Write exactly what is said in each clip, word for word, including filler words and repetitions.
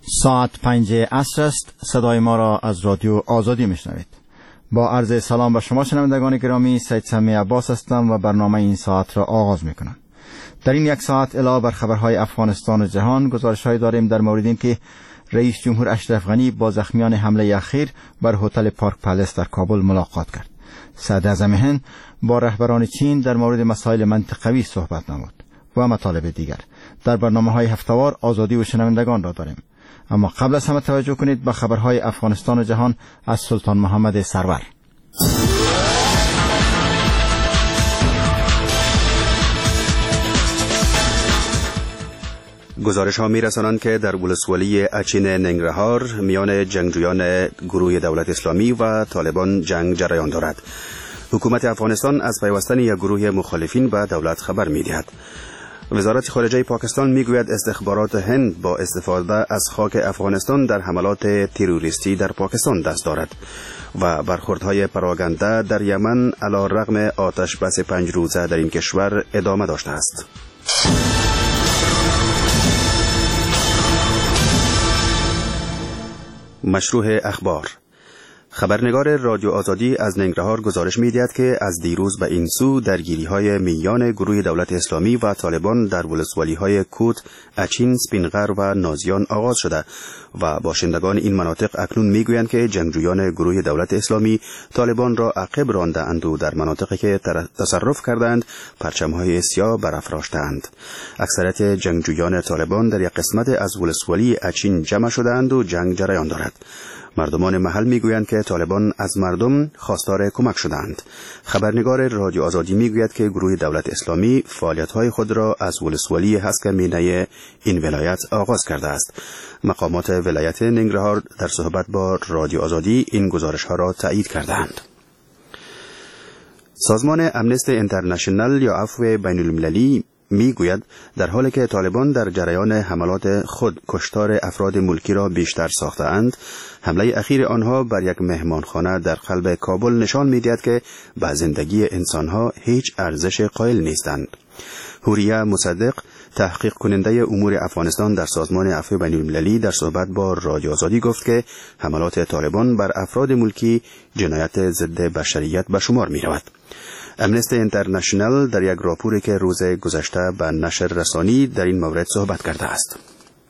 ساعت پنج عصر است. صدای ما را از رادیو آزادی میشنوید. با عرض سلام به شما شنوندگان گرامی، سید سمی عباس هستم و برنامه این ساعت را آغاز میکنم. در این یک ساعت علاوه بر خبرهای افغانستان و جهان، گزارش‌های داریم در مورد اینکه رئیس جمهور اشرف غنی با زخمیان حمله اخیر بر هتل پارک پالیس در کابل ملاقات کرد. صدر اعظم هند با رهبران چین در مورد مسائل منطقوی صحبت نمود و مطالب دیگر. در برنامه‌های هفته‌وار آزادی و شنوندگان را داریم. اما قبل از همه توجه کنید به خبرهای افغانستان و جهان از سلطان محمد سرور. گزارش ها می رسانند که در ولسوالی اچین ننگرهار میان جنگجویان گروه دولت اسلامی و طالبان جنگ جریان دارد. حکومت افغانستان از پیوستن یک گروه مخالفین به دولت خبر می دهد. وزارت خارجه پاکستان میگوید استخبارات هند با استفاده از خاک افغانستان در حملات تروریستی در پاکستان دست دارد و برخوردهای پراگنده در یمن علی رغم آتش بس پنج روزه در این کشور ادامه داشته است. مشروع اخبار. خبرنگار رادیو آزادی از ننگرهار گزارش می‌دهد که از دیروز به این سو درگیری‌های میان گروه دولت اسلامی و طالبان در ولسوالی‌های کوت، اچین، سپینغر و نازیان آغاز شده و باشندگان این مناطق اکنون می‌گویند که جنگجویان گروه دولت اسلامی طالبان را عقب رانده‌اند و در مناطقی که تصرف کردند پرچم‌های سیاه برافراشته‌اند. اکثریت جنگجویان طالبان در یک قسمت از ولسوالی اچین جمع شده‌اند و جنگ جریان دارد. مردمان محل میگویند که طالبان از مردم خواستار کمک شدند. خبرنگار رادیو آزادی میگوید که گروه دولت اسلامی فعالیت‌های خود را از ولسوالی هسکمینه این ولایت آغاز کرده است. مقامات ولایت ننگرهار در صحبت با رادیو آزادی این گزارش‌ها را تایید کردند. سازمان امنستی اینترنشنال یا عفو بین المللی میگوید در حالی که طالبان در جریان حملات خود کشتار افراد ملکی را بیشتر ساخته‌اند، حمله اخیر آنها بر یک مهمانخانه در قلب کابل نشان می‌دهد که به زندگی انسانها هیچ ارزش قائل نیستند. حوریه مصدق، تحقیق کننده امور افغانستان در سازمان عفو بین المللی، در صحبت با رادیو آزادی گفت که حملات طالبان بر افراد ملکی جنایت ضد بشریت به شمار می‌رود. امنستی اینترنشنال در یک راپوری که روز گذشته به نشر رسانی در این مورد صحبت کرده است.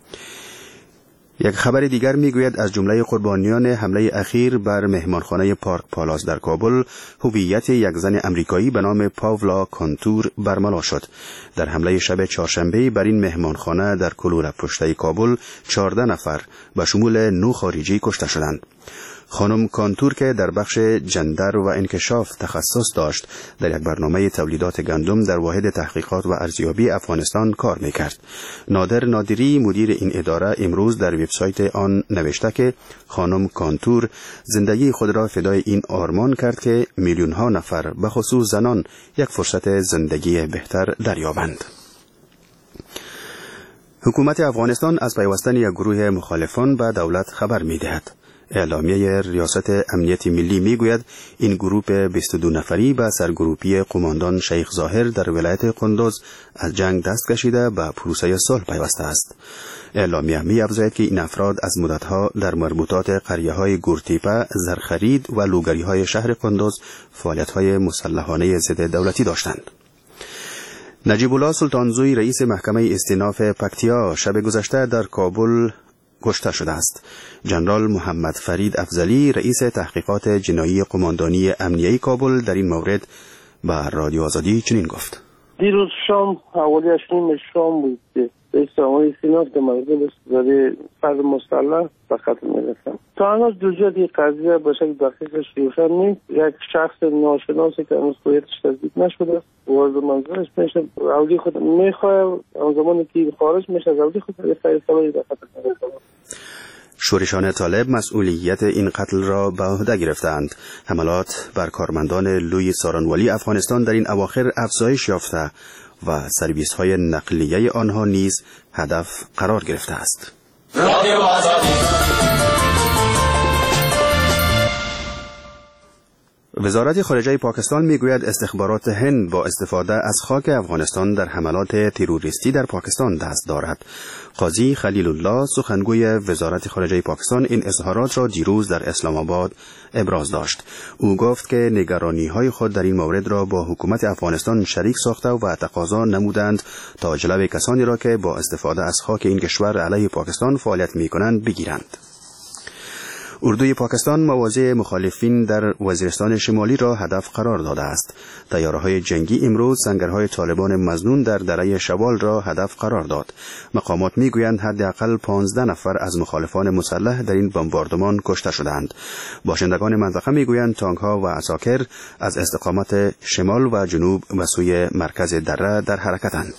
یک خبر دیگر میگوید از جمله قربانیان حمله اخیر بر مهمانخانه پارک پالاس در کابل، هویت یک زن امریکایی به نام پاولا کانتور برملا شد. در حمله شب چهارشنبه بر این مهمانخانه در کلور پشته کابل چهارده نفر به شمول نه خارجی کشته شدند. خانم کانتور که در بخش جندر و انکشاف تخصص داشت، در یک برنامه تولیدات گندم در واحد تحقیقات و ارزیابی افغانستان کار میکرد. نادر نادری، مدیر این اداره، امروز در وبسایت آن نوشته که خانم کانتور زندگی خود را فدای این آرمان کرد که میلیون ها نفر به خصوص زنان یک فرصت زندگی بهتر دریابند. حکومت افغانستان از پیوستن یک گروه مخالفان به دولت خبر میدهد. اعلامیه ریاست امنیت ملی میگوید این گروه بیست و دو نفری به سرگروپی قماندان شیخ ظاهر در ولایت قندوز از جنگ دست کشیده به پروسه صلح پیوسته است. اعلامیه می افزاید که این افراد از مدتها در مربوطات قریه‌های گورتیپه، زرخرید و لوگری‌های شهر قندوز فعالیت‌های مسلحانه ضد دولتی داشتند. نجیب الله سلطانزوی، رئیس محکمه استیناف پکتیا، شب گذشته در کابل کشته شده است. جنرال محمد فرید افضلی، رئیس تحقیقات جنایی قماندانی امنیه کابل، در این مورد به رادیو آزادی چنین گفت: دیروز شام حوالی اشنیم شام بود که رئیس جمهوری استیناف در مورد برای فرد مسلح به قتل میرسن. تا هنوز دو جهت قضیه به شکل دقیقش روشن نیست. یک شخص ناشناسی که هنوز هویتش تصدیق نشده وارد منزلش میشه، اولی خود میخواه اون زمانی که خارج میشه از اولی خود سری سواری در قتل میرسن. شورشان طالب مسئولیت این قتل را به عهده گرفتند. حملات بر کارمندان لوی سارانوالی افغانستان در این اواخر افزایش یافته و سرویس های نقلیه آنها نیز هدف قرار گرفته است. رادیو آزادی. وزارت خارجه پاکستان میگوید استخبارات هند با استفاده از خاک افغانستان در حملات تروریستی در پاکستان دست دارد. قاضی خلیل الله سخنگوی وزارت خارجه پاکستان این اظهارات را دیروز در اسلام آباد ابراز داشت. او گفت که نگرانی‌های خود در این مورد را با حکومت افغانستان شریک ساخته و تقاضا نمودند تا جلوی کسانی را که با استفاده از خاک این کشور علیه پاکستان فعالیت می‌کنند بگیرند. اردوی پاکستان مواضع مخالفین در وزیرستان شمالی را هدف قرار داده است. طیاره‌های جنگی امروز سنگرهای طالبان مظنون در دره شوال را هدف قرار داد. مقامات میگویند حداقل پانزده نفر از مخالفان مسلح در این بمباردمان کشته شدند. باشندگان منطقه میگویند تانک‌ها و عساکر از استقامت شمال و جنوب و سوی مرکز دره در حرکتند.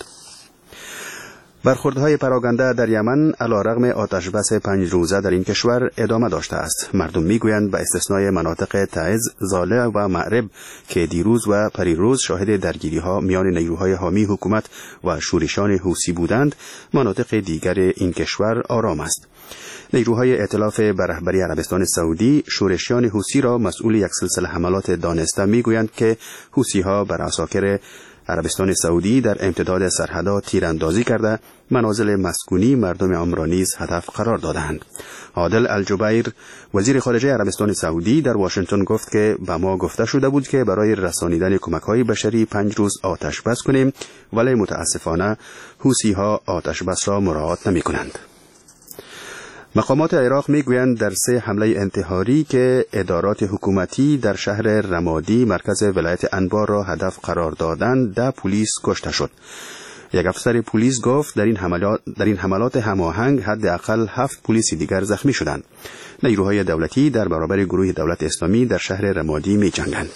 برخوردهای پراکنده در یمن علیرغم آتش بس پنج روزه در این کشور ادامه داشته است. مردم میگویند به استثنای مناطق تعز، زاله و معرب که دیروز و پریروز شاهد درگیری‌ها میان نیروهای حامی حکومت و شورشیان حوثی بودند، مناطق دیگر این کشور آرام است. نیروهای ائتلاف به رهبری عربستان سعودی شورشیان حوثی را مسئول یک سلسله حملات دانسته میگویند که حوثی‌ها بر عساکر عربستان سعودی در امتداد سرحدات تیراندازی کرده منازل مسکونی مردم عمرانی را نیز هدف قرار دادند. عادل الجبیر وزیر خارجه عربستان سعودی در واشنگتن گفت که به ما گفته شده بود که برای رسانیدن کمک‌های بشری پنج روز آتش بس کنیم، ولی متاسفانه حوثی‌ها آتش بس را مراعات نمی‌کنند. مقامات عراق میگویند در سه حمله انتحاری که ادارات حکومتی در شهر رمادی مرکز ولایت انبار را هدف قرار دادند، ده پلیس کشته شد. یک افسر پلیس گفت در این حملات در این حملات هماهنگ حداقل هفت پلیس دیگر زخمی شدند. نیروهای دولتی در برابر گروه دولت اسلامی در شهر رمادی می‌جنگند.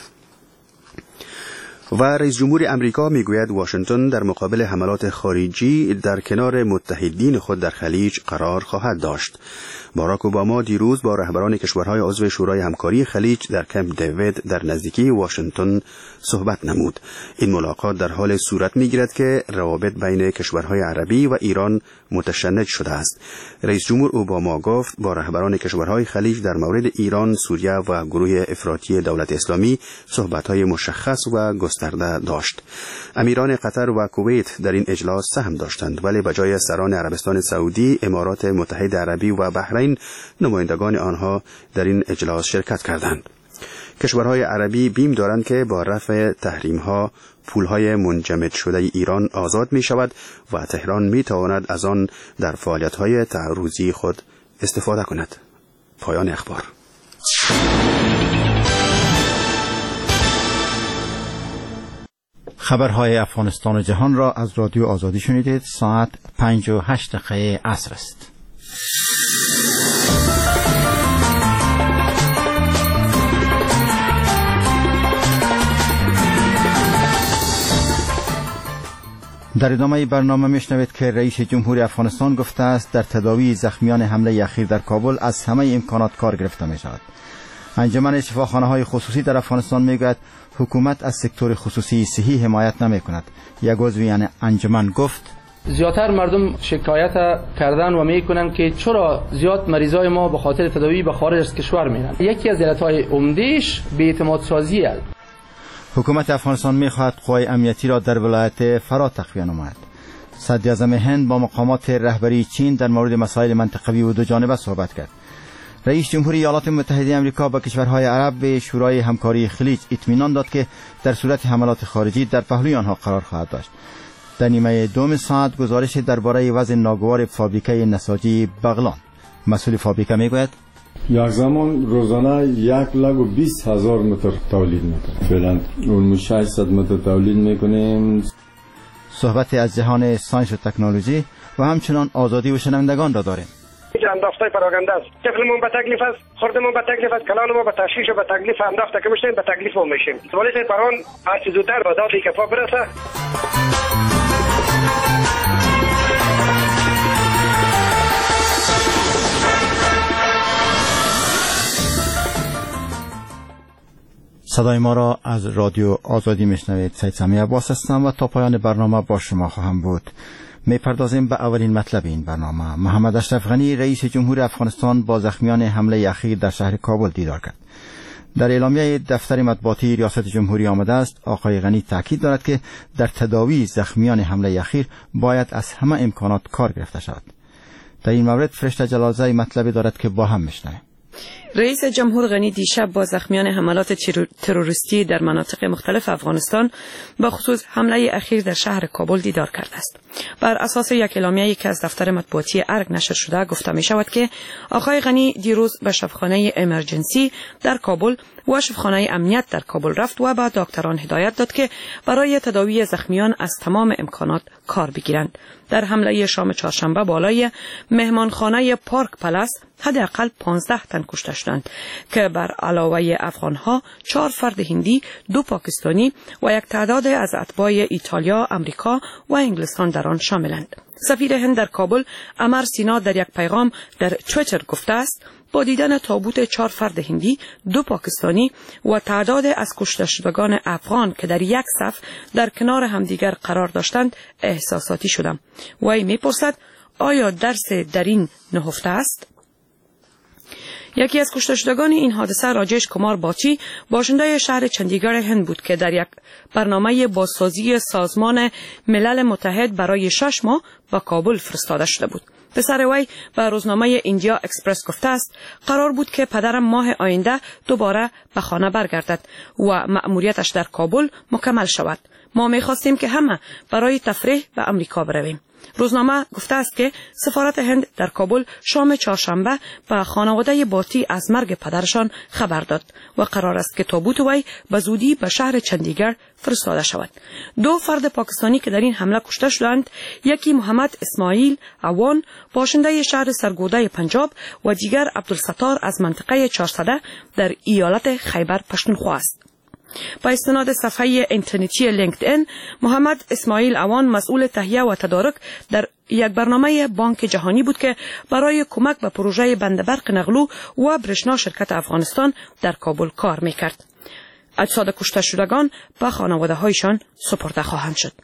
و رئیس جمهور امریکا میگوید واشنگتن در مقابل حملات خارجی در کنار متحدین خود در خلیج قرار خواهد داشت. باراک اوباما دیروز با رهبران کشورهای عضو شورای همکاری خلیج در کمپ دیوید در نزدیکی واشنگتن صحبت نمود. این ملاقات در حال صورت میگیرد که روابط بین کشورهای عربی و ایران متشنج شده است. رئیس جمهور اوباما گفت با رهبران کشورهای خلیج در مورد ایران، سوریه و گروه افراطی دولت اسلامی صحبت‌های مشخص و گسترده داشت. امیران قطر و کویت در این اجلاس سهم داشتند، ولی به جای سران عربستان سعودی، امارات متحده عربی و بحرین، نمایندگان آنها در این اجلاس شرکت کردند. کشورهای عربی بیم دارند که با رفع تحریم‌ها پولهای منجمد شده ایران آزاد می شود و تهران می تواند از آن در فعالیت‌های تعرضی خود استفاده کند. پایان اخبار. خبرهای افغانستان و جهان را از رادیو آزادی شنیدید. ساعت پنج و هشت دقیقه عصر است. در ادامه برنامه میشنوید که رئیس جمهور افغانستان گفته است در تداوی زخمیان حمله اخیر در کابل از همه امکانات کار گرفته می شود. انجمن شفاخانه های خصوصی در افغانستان میگوید حکومت از سکتور خصوصی صحی حمایت نمی کند. یک عضو یعنی انجمن گفت زیادتر مردم شکایت کردن و میکنن که چرا زیاد مریضای ما به خاطر تداوی به خارج از کشور میرن. یکی از علتهای عمدهش بی‌اعتماد سازی است. حکومت افغانستان میخواهد قوای امنیتی را در ولایت فرات تقویت نماید. صدر اعظم هند با مقامات رهبری چین در مورد مسائل منطقوی و دو جانبه صحبت کرد. رئیس جمهور ایالات متحده آمریکا با کشورهای عرب به شورای همکاری خلیج اطمینان داد که در صورت حملات خارجی در پهلوی آنها قرار خواهد داشت. در نیمه دوم ساعت گزارش درباره وضع ناگوار فابریکه نساجی بغلان. مسئول فابریکه میگوید یک زمان روزانه یک لاک و بیست هزار متر تولید میکنیم. فعلا اون ششصد متر تولید میکنیم. صحبت از جهان ساینس و تکنولوژی و همچنان آزادی و شنوندگان را داریم. انداخته پراگنده است. طفلمون به تکلیف است، خردمون به تکلیف است، کلانمون به تشویش و به تکلیف انداخته که میشیم، به تکلیف هم میشیم. ولی پران هر چه زودتر به داد کفا برسه. صدای ما را از رادیو آزادی میشنوید. سید سمیع عباس هستم و تا پایان برنامه با شما خواهم بود. میپردازیم به اولین مطلب این برنامه. محمد اشرف غنی رئیس جمهور افغانستان با زخمیان حمله اخیر در شهر کابل دیدار کرد. در اعلامیه دفتر مطبوعاتی ریاست جمهوری آمده است آقای غنی تاکید دارد که در تداوی زخمیان حمله اخیر باید از همه امکانات کار گرفته شود. در این مورد فرشته جلالزی مطلبی دارد که با هم میشنویم. رئیس جمهور غنی دیشب با زخمیان حملات تروریستی در مناطق مختلف افغانستان با خصوص حمله اخیر در شهر کابل دیدار کرده است. بر اساس یک اعلامیه‌ای که از دفتر مطبوعاتی ارگ نشر شده گفته می شود که آقای غنی دیروز به شفاخانه امرجنسی در کابل و شفاخانه امنیت در کابل رفت و به دکتران هدایت داد که برای تداوی زخمیان از تمام امکانات کار بگیرند. در حمله شام چهارشنبه بالای مهمانخانه پارک پلاس حداقل پانزده تن کشته شدند که بر علاوه افغانها چهار فرد هندی، دو پاکستانی و یک تعداد از اتباع ایتالیا، امریکا و انگلستان در آن شاملند. سفیر هند در کابل عمر سینا در یک پیغام در توییتر گفته است با دیدن تابوت چهار فرد هندی، دو پاکستانی و تعداد از کشته شدگان افغان که در یک صف در کنار همدیگر قرار داشتند احساساتی شدم. وی میپرسد آیا درس در این نهفته است؟ یکی از کشته شدگان این حادثه راجش کمار باچی باشنده شهر چندیگڑ هند بود که در یک برنامه بازسازی سازمان ملل متحد برای شش ماه به کابل فرستاده شده بود. پسر وی به روزنامه ایندیا اکسپرس گفته است قرار بود که پدرم ماه آینده دوباره به خانه برگردد و مأموریتش در کابل مکمل شود. ما می‌خواستیم که همه برای تفریح به امریکا برویم. روزنامه گفته است که سفارت هند در کابل شام چهارشنبه به خانواده باتی از مرگ پدرشان خبر داد و قرار است که تابوت وی به زودی به شهر چندیگڑ فرستاده شود. دو فرد پاکستانی که در این حمله کشته شدند، یکی محمد اسماعیل عوان باشنده شهر سرگوده پنجاب و دیگر عبدالستار از منطقه چهارصده در ایالت خیبر پختونخوا است. با استناد صفحه اینترنتی لینکدین، محمد اسماعیل عوان مسئول تهیه و تدارک در یک برنامه بانک جهانی بود که برای کمک به پروژه بند برق نقلو و برشنا شرکت افغانستان در کابل کار میکرد. اجساد کشته شدگان به خانواده هایشان سپرده خواهند شد.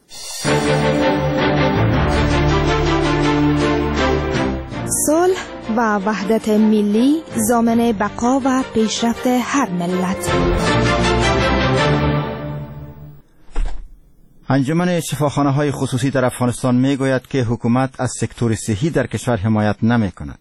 صلح و وحدت ملی ضامن بقا و پیشرفت هر ملت. انجمن شفاخانه های خصوصی در افغانستان می گوید که حکومت از سکتور صحی در کشور حمایت نمی کند.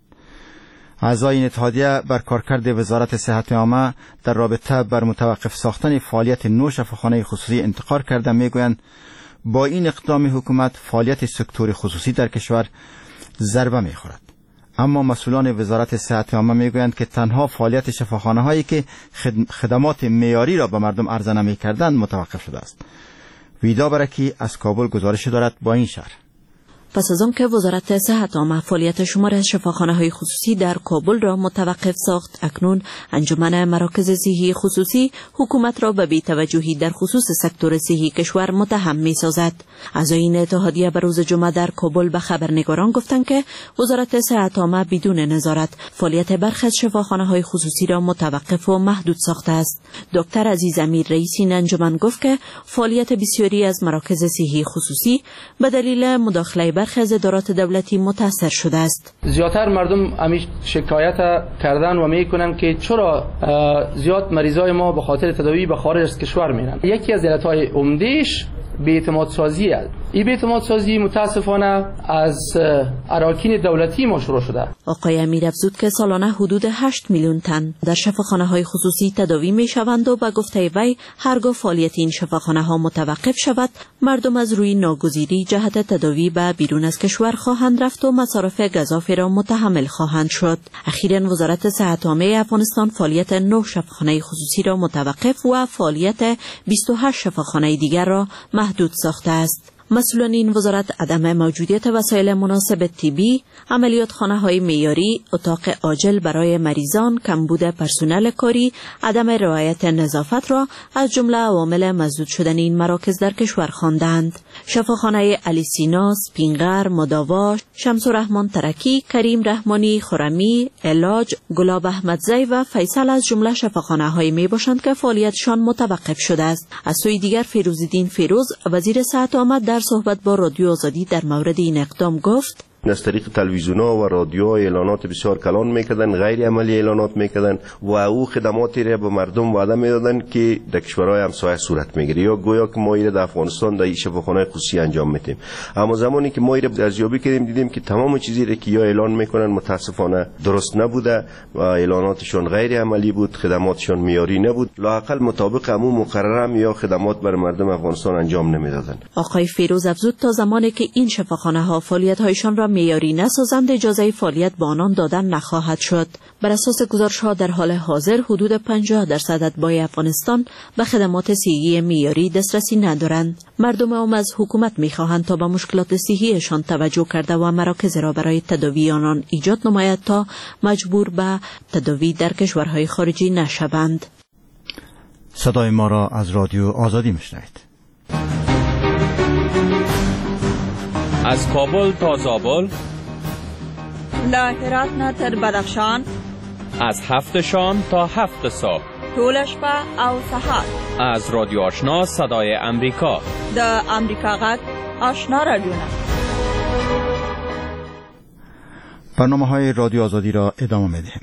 اعضای این اتحادیه بر کارکرد وزارت صحت عامه در رابطه بر متوقف ساختن فعالیت نو شفاخانه خصوصی انتقاد کرده می گویند با این اقدام حکومت فعالیت سکتور خصوصی در کشور ضربه می خورد. اما مسئولان وزارت صحت عامه می گویند که تنها فعالیت شفاخانه هایی که خدمات معیاری را به مردم عرضه نمی کردند متوقف شده است. ویدا برکی از کابل گزارش دارد با این شهر. پس از آنکه وزارت صحت عامه فعالیت شمار از شفاخانه‌های خصوصی در کابل را متوقف ساخت، اکنون انجمن مراکز صحی خصوصی حکومت را به بی‌توجهی در خصوص سکتور صحی کشور متهم می‌سازد. اعضای این اتحادیه به روز جمعه در کابل به خبرنگاران گفتند که وزارت صحت عامه بدون نظارت فعالیت برخی از شفاخانه‌های خصوصی را متوقف و محدود ساخته است. دکتر عزیز امیر رئیس این انجمن گفت که فعالیت بسیاری از مراکز صحی خصوصی به دلیل مداخله برخی از ادارات دولتی متاثر شده است. زیادتر مردم همیشه شکایت کردن و میکنن که چرا زیاد مریضای ما به خاطر تداوی به خارج از کشور میرن. یکی از علتهای عمدهش بی‌اعتماد سازی است. این بی‌اعتماد سازی متاسفانه از اراکین دولتی ما شروع شده. آقای امیر افزود که سالانه حدود هشت میلیون تن در شفاخانه‌های خصوصی تداوی میشوند و به گفته وی هرگاه فعالیت این شفاخانه‌ها متوقف شود، مردم از روی ناگزیری جهت تداوی به بیرون از کشور خواهند رفت و مصارف گزافه را متحمل خواهند شد. اخیراً وزارت صحت عامه افغانستان فعالیت نه شفاخانه خصوصی را متوقف و فعالیت بیست و هشت شفاخانه دیگر را محدود ساخته است. مسئولان این وزارت عدم موجودیت وسایل مناسب طبی، عملیات خانه های معیاری، اتاق عاجل برای مریضان، کمبود پرسنل کاری، عدم رعایت نظافت را از جمله عوامل مسدود شدن این مراکز در کشور خواندند. شفاخانه علی سینا، سپینغر، مداوا، شمس الرحمن ترکی، کریم رحمانی خرمی، علاج، گلاب احمدزی و فیصل از جمله شفاخانه های می باشند که فعالیتشان متوقف شده است. از سوی دیگر فیروزالدین فیروز وزیر صحت عامه در صحبت با رادیو آزادی در مورد این اقدام گفت: از طریق تلویزیون‌ها و رادیوها اعلانات بسیار کلان میکردن، غیر عملی اعلانات میکردن و او خدماتی را به مردم وعده میدادن که در کشورهای همسایه صورت میگیره، یا گویا که ما ایره در افغانستان در شفاخانه خصوصی انجام میدیم. اما زمانی که ما ایره ارزیابی کردیم دیدیم که تمام چیزی را که یا اعلان میکنن متاسفانه درست نبوده و اعلاناتشون غیر عملی بود، خدماتشون معیاری نبود، لااقل مطابق همون مقرره یا خدمات بر مردم افغانستان انجام نمیدادن. آقای فیروز افزود تا زمانی که این شفاخانه ها فعالیت هایشان را معیاری نسازند اجازه فعالیت به آنان دادن نخواهد شد. بر اساس گزارش ها در حال حاضر حدود پنجاه درصد اتباع افغانستان به خدمات صحی معیاری دسترسی ندارند. مردم عام از حکومت می‌خواهند تا به مشکلات صحیشان توجه کرده و مراکز را برای تداوی آنان ایجاد نماید تا مجبور به تداوی در کشورهای خارجی نشوند. صدای ما را از رادیو آزادی میشنوید. از کابل تا زابل، له هرات نه تر بدخشان، از هفت شام تا هفت صبح، ټول شپه او سهار، از رادیو آشنا صدای امریکا، د امریکا غږ آشنا رادیوونه. برنامه های رادیو آزادی را ادامه می‌دهیم.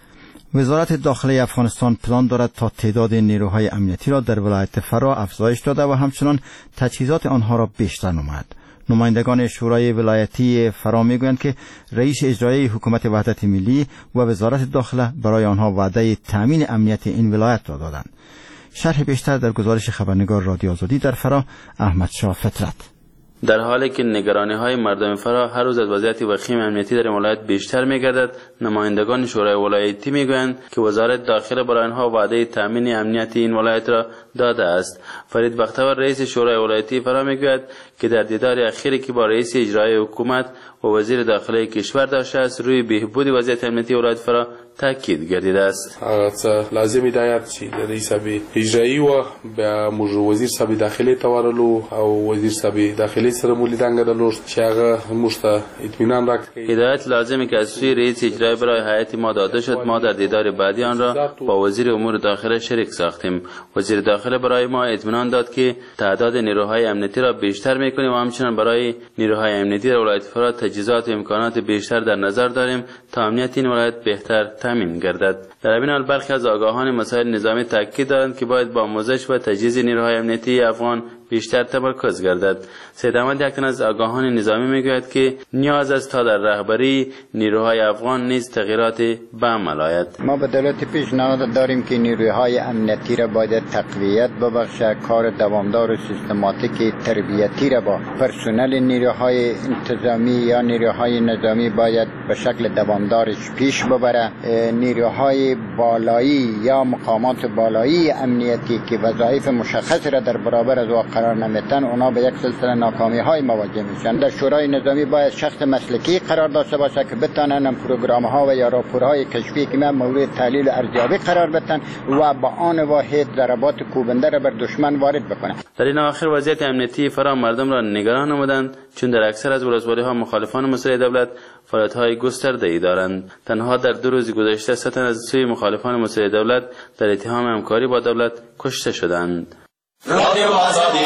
وزارت داخله افغانستان پلان دارد تا تعداد نیروهای امنیتی را در ولایت فرا افزایش داده و همچنان تجهیزات آنها را بیشتر نماید. نمایندگان شورای ولایتی فرا میگویند که رئیس اجرایی حکومت وحدت ملی و وزارت داخله برای آنها وعده تامین امنیت این ولایت را دادند. شرح بیشتر در گزارش خبرنگار رادیو آزادی در فرا، احمد شاه فطرت. در حالی که نگرانی های مردم فرا هر روز از وضعیت وخیم امنیتی در ولایت بیشتر می‌گردد، نمایندگان شورای ولایتی میگویند که وزارت داخله برای آنها وعده تامین امنیت این ولایت را داده است. فرید بختیار رئیس شورای ولایتی فرا میگوید که در دیدار اخیری که با رئیس اجرایی حکومت و وزیر داخله کشور داشته است، روی بهبود وضعیت امنیتی ولایت فرا تاکید گردیده است. لازم هدایت چې د رئیس صاحب اجرایی و به وزیر صاحب داخله تورلو او وزیر صاحب داخله سره مولیدان غدلو چې هغه موږ ته اطمینان راکړي. هدایت لازمه که از سوی رئیس اجرایی برای هیئت ما داده شد. ما در دیدار بعدی آن را با وزیر امور داخله شریک ساختیم. وزیر داخله برای ما اطمینان داد که تعداد نیروهای امنیتی را بیشتر می‌کنیم و همچنین برای نیروهای امنیتی در ولایت فرا تجهیزات و امکانات بیشتر در نظر داریم تا امنیت این ولایت بهتر تامین گردد. در این حال برخی از آگاهان مسائل نظامی تاکید دارند که باید با آموزش و تجهیز نیروهای امنیتی افغان بیشتر تمرکز گردد. سید احمد یکتن از آگاهان نظامی میگوید که نیاز است تا در رهبری نیروهای افغان نیز تغییرات به عمل آید. ما به دولت پیشنهاد داریم که نیروهای امنیتی را باید تقویت ببخشد، کار دوامدار و سیستماتیک تربیتی را با پرسنل نیروهای انتظامی یا نیروهای نظامی باید به شکل دوامدارش پیش ببره. نیروهای بالایی یا مقامات بالایی امنیتی که وظایف مشخص را در برابر از واقع قرار نمیتن، اونا به یک سلسله ناکامی های مواجه میشن. در شورای نظامی باید شخص مسلکی قرار داشته باشه که بتونن پروگرام ها و یا راپورهای کشفی که مورد تحلیل و ارزیابی قرار بدن و با آن واحد ضربات کوبنده را بر دشمن وارد بکنن. در این آخر وضعیت امنیتی فرا مردم را نگران نمودند، چون در اکثر از ولسوالی ها مخالفان مسئله دولت فعالیت های گسترده ای دارند. تنها در دو روز گذشته سه تن از سوی مخالفان مسئله دولت در اتهام همکاری با دولت کشته شدند. رادیو آزادی.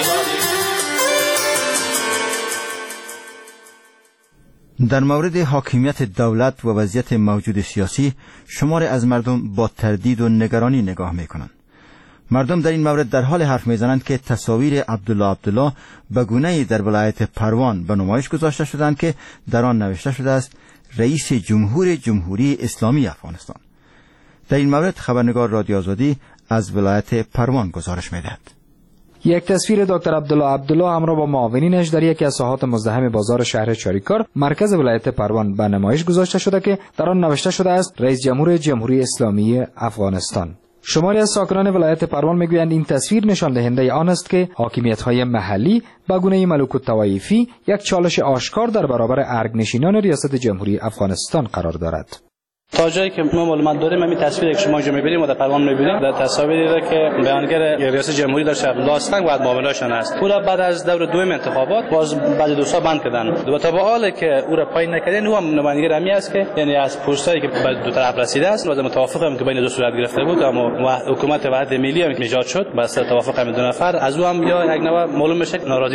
در مورد حاکمیت دولت و وضعیت موجود سیاسی، شماری از مردم با تردید و نگرانی نگاه میکنند. مردم در این مورد در حال حرف میزنند که تصاویر عبدالله عبدالله به گونه‌ای در ولایت پروان به نمایش گذاشته شدند که در آن نوشته شده است رئیس جمهور جمهوری اسلامی افغانستان. در این مورد خبرنگار رادیو آزادی از ولایت پروان گزارش میدهد. یک تصویر دکتر عبدالله عبدالله همراه با معاونینش در یکی از ساحات مزدحم بازار شهر چاریکار مرکز ولایت پروان به نمایش گذاشته شده که در آن نوشته شده است رئیس جمهور جمهوری اسلامی افغانستان. شماری از ساکنان ولایت پروان میگویند این تصویر نشان دهنده آن است که حاکمیت‌های محلی با گونه ملوک الطوایفی یک چالش آشکار در برابر ارگنشینان ریاست جمهوری افغانستان قرار دارد. تا جایی که ما معلومات داریم همین تصویری که شما جو می‌بینید و در پروان می‌بینید در تصاویری را که بیانگر ریاست جمهوری داشت لاستنگ و معاونانشان است. او را بعد از دور دوم انتخابات باز بعد دو سال بند کردن و تا به حالی که او را پایین نکردن. او هم نماینده امی است که یعنی از پستایی که به دو طرف رسیده است و متوافقم که بین دو صورت گرفته بود اما حکومت وحدت ملی هم ایجاد شد. بس توافق هم دو نفر از او هم یا یک نوع معلوم میشه ناراضی هستند.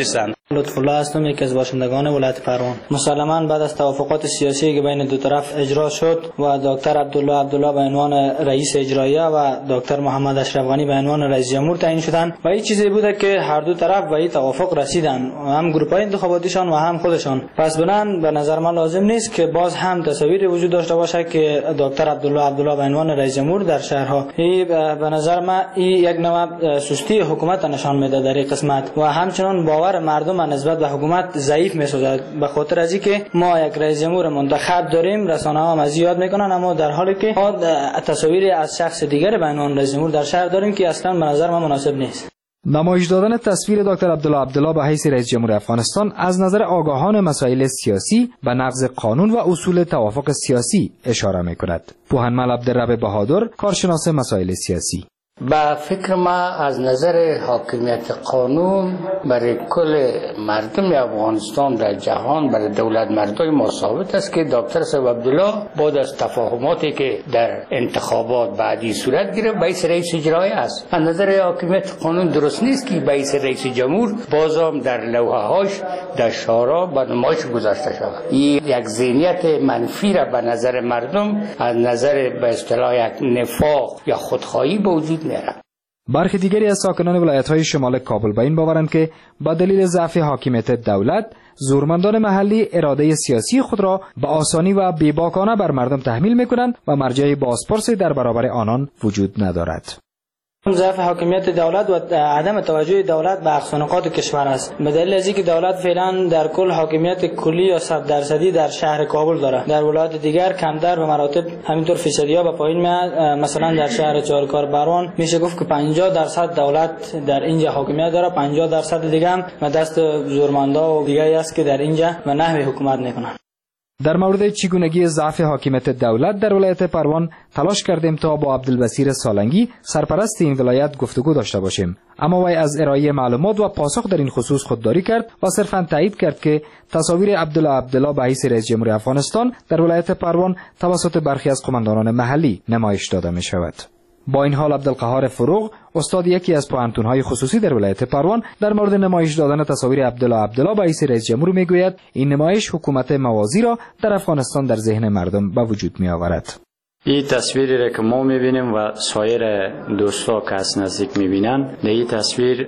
لطف الله هستم، یکی از باشندگان ولایت پروان. مسلماً بعد از توافقات سیاسی که بین دو طرف اجرا شد و دکتر عبدالله عبدالله به عنوان رئیس اجراییه و دکتر محمد اشرف غنی به عنوان رئیس جمهور تعیین شدند و این چیزی بوده که هر دو طرف به این توافق رسیدن، هم گروه‌های انتخاباتیشان و هم خودشان. پس بنان به نظر من لازم نیست که باز هم تصاویری وجود داشته باشه که دکتر عبدالله عبدالله به عنوان رئیس جمهور در شهرها. این به نظر من این یک نوع سستی حکومت نشان میده در این قسمت و همچنان باور مردم نسبت به حکومت ضعیف میسازد، به خاطر از اینکه ما یک رئیس جمهور منتخب داریم. رسانه‌ها هم از یاد میکنن، اما در حالی که ما تصاویری از شخص دیگری به عنوان رئیس جمهور در شهر داریم که اصلا به نظر من مناسب نیست. نمایش دادن تصویر دکتر عبدالله عبدالله به حیث رئیس جمهور افغانستان از نظر آگاهان مسائل سیاسی به نقض قانون و اصول توافق سیاسی اشاره میکند. پوهنمل عبدالرب بهادر، کارشناس مسائل سیاسی: با فکر ما از نظر حاکمیت قانون برای کل مردم افغانستان در جهان برای دولت مردای ما ثابت است که دکتر صاحب عبدالله بعد از تفاهماتی که در انتخابات بعدی صورت گرفت بیس رئیس اجرایی است. از نظر حاکمیت قانون درست نیست که بیس رئیس جمهور بازم در لوحه‌هاش در شورا به نمایش گذاشته شود. این یک ذهنیت منفی را به نظر مردم از نظر به اصطلاح یک نفاق یا خودخواهی به وجود میاره. برخی دیگری از ساکنان ولایت‌های شمال کابل به این باورند که با دلیل ضعف حاکمیت دولت، زورمندان محلی اراده سیاسی خود را به آسانی و بیباکانه بر مردم تحمیل می‌کنند و مرجع بازپرسی در برابر آنان وجود ندارد. ضعف حاکمیت دولت و عدم توجه دولت به اقصانقات کشور است. به دلیل از اینکه دولت فعلا در کل حاکمیت کلی یا صد درصدی در شهر کابل دارد، در ولایت دیگر کمتر به مراتب همینطور فیصدی‌ها به پایین میاد. مثلا در شهر چهارکار بروان میشه گفت که پنجاه درصد دولت در اینجا حاکمیت داره، پنجاه درصد دیگه هم به دست زورمندا و دیگری است که در اینجا به نحوی حکومت میکنن. در مورد چگونگی ضعف حاکمیت دولت در ولایت پروان تلاش کردیم تا با عبدالبصیر سالنگی، سرپرست این ولایت، گفتگو داشته باشیم، اما وی از ارائه معلومات و پاسخ در این خصوص خودداری کرد و صرفاً تایید کرد که تصاویر عبدالله عبدالله به حیث رئیس جمهور افغانستان در ولایت پروان توسط برخی از قماندانان محلی نمایش داده می شود. با این حال عبدالقهار فروغ، استاد یکی از پوهنتون‌های خصوصی در ولایت پروان، در مورد نمایش دادن تصاویر عبدالله عبدالله به حیث رئیس جمهور میگوید این نمایش حکومت موازی را در افغانستان در ذهن مردم به وجود میآورد. این تصویری را که ما میبینیم و سایر دوستا که از نزدیک میبینن، در این تصویر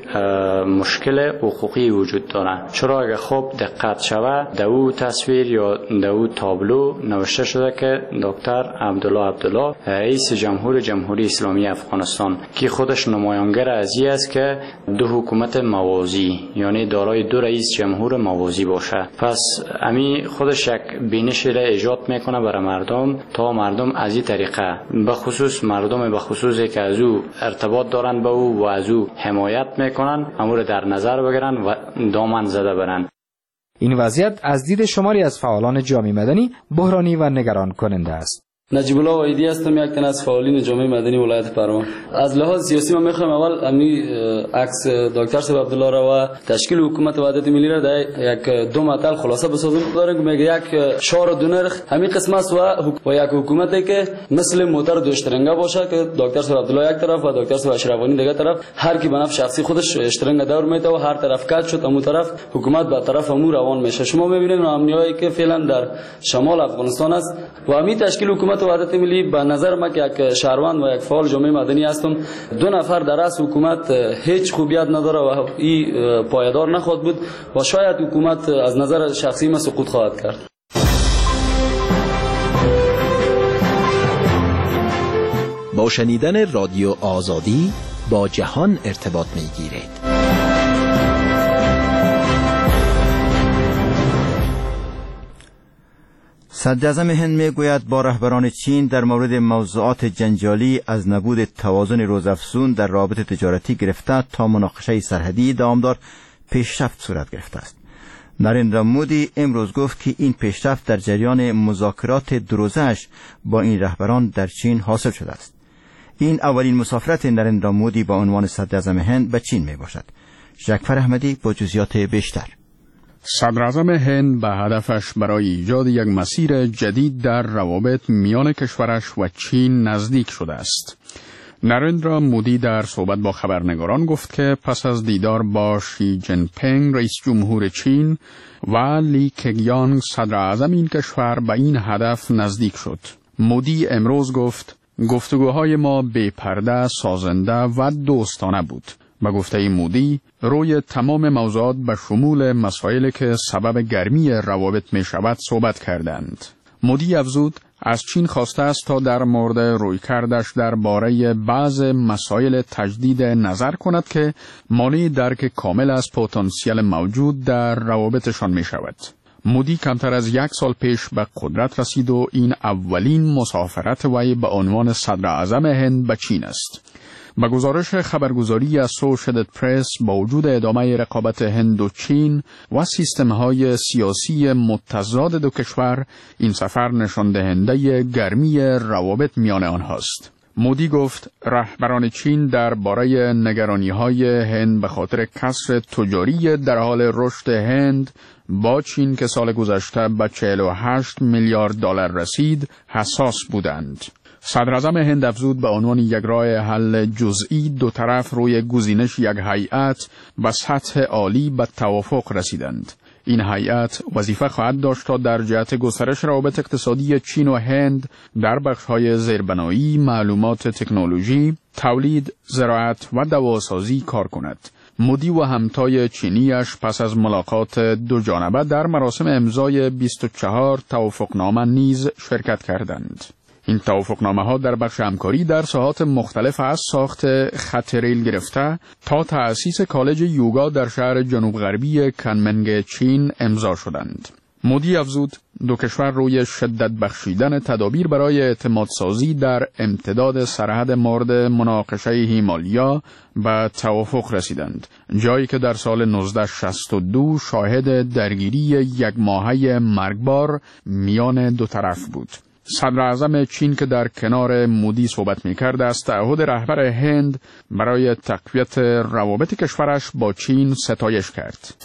مشکل حقوقی وجود داره. چرا اگه خوب دقت شود در او تصویر یا در او تابلو نوشته شده که دکتر عبدالله عبدالله رئیس جمهور جمهوری اسلامی افغانستان، که خودش نمایانگر از این است که دو حکومت موازی، یعنی دارای دو رئیس جمهور موازی باشه. پس امی خودش یک بینش را ایجاد میکنه برای مردم تا مردم از طریقه به خصوص مردم به خصوصی که از او ارتباط دارند به او و از او حمایت میکنن، امور در نظر بگیرن و دامن زده برن. این وضعیت از دید شماری از فعالان جامعه مدنی بحرانی و نگران کننده است. نجیب الله وحیدی هستم، یک تن از فعالین جامعه مدنی ولایت پروان. از لحاظ سیاسی من میخوام اول امی عکس دکتر صاحب عبدالله را و تشکیل حکومت وحدت ملی را در یک دو مطلب خلاصه بسازم. داره که میگه یک شهر و دو نرخ همین قسم است و و یک حکومتی که مثل موتر دو اشترنگه باشه که دکتر صاحب عبدالله یک طرف و دکتر صاحب اشرف غنی دیگه طرف، هر کی به نفع شخصی خودش اشترنگ دور میته و هر طرف کات شد اون طرف حکومت به طرف امو روان میشه. شما میبینید امنیایی که فعلا در شمال افغانستان است و همین تشکیل حکومت وحدت ملی به نظر من که یک شهروند و یک فعال جامعه مدنی هستم، دو نفر در رأس حکومت هیچ خوبیت نداره و این پایدار نخواهد بود و شاید حکومت از نظر شخصی ما سقوط خواهد کرد. با شنیدن رادیو آزادی با جهان ارتباط میگیرید. صدراعظم هند میگوید با رهبران چین در مورد موضوعات جنجالی از نبود توازن روزافزون در روابط تجارتی گرفته تا مناقشه سرحدی دامدار پیشرفت صورت گرفته است. نریندرا مودی امروز گفت که این پیشرفت در جریان مذاکرات دروزه‌اش با این رهبران در چین حاصل شده است. این اولین مسافرت نریندرا مودی با عنوان صدراعظم هند به چین می باشد. جعفر احمدی با جزئیات بیشتر. صدراعظم هند به هدفش برای ایجاد یک مسیر جدید در روابط میان کشورش و چین نزدیک شده است. نریندرا مودی در صحبت با خبرنگاران گفت که پس از دیدار با شی جین پینگ رئیس جمهور چین و لی کگیانگ صدر اعظم این کشور به این هدف نزدیک شد. مودی امروز گفت گفتگوهای ما بی پرده، سازنده و دوستانه بود. به گفته مودی روی تمام موضوعات به شمول مسائلی که سبب گرمی روابط می شود صحبت کردند. مودی افزود از چین خواسته است تا در مورد رویکردش درباره بعض مسائل تجدید نظر کند که مانع درک کامل از پتانسیل موجود در روابطشان می شود. مودی کمتر از یک سال پیش به قدرت رسید و این اولین مسافرت وی به عنوان صدر اعظم هند به چین است. با گزارش خبرگزاری اسوشییتد پرس با وجود ادامه رقابت هند و چین و سیستم‌های سیاسی متضاد دو کشور، این سفر نشان دهنده گرمی روابط میان آنهاست. مودی گفت رهبران چین درباره نگرانی‌های هند به خاطر کسر تجاری در حال رشد هند با چین که سال گذشته به چهل و هشت میلیارد دلار رسید حساس بودند. صدر اعظم هند افزود به عنوان یک راه حل جزئی دو طرف روی گزینش یک هیئت و سطح عالی به توافق رسیدند. این هیئت وظیفه خواهد داشت تا در جهت گسترش روابط اقتصادی چین و هند در بخش‌های زیربنایی، معلومات تکنولوژی، تولید، زراعت و دواسازی کار کند. مودی و همتای چینیش پس از ملاقات دو جانبه در مراسم امضای بیست و چهار توافقنامه نیز شرکت کردند. این توافقنامه ها در بخش همکاری در ساحات مختلف از ساخت خط ریل گرفته تا تأسیس کالج یوگا در شهر جنوب غربی کنمنگ چین امضا شدند. مودی افزود دو کشور روی شدت بخشیدن تدابیر برای اعتماد سازی در امتداد سرحد مورد مناقشه هیمالیا به توافق رسیدند، جایی که در سال نوزده شصت و دو شاهد درگیری یک ماهه مرگبار میان دو طرف بود. صدر اعظم چین که در کنار مودی صحبت می‌کرد است تعهد رهبر هند برای تقویت روابط کشورش با چین ستایش کرد.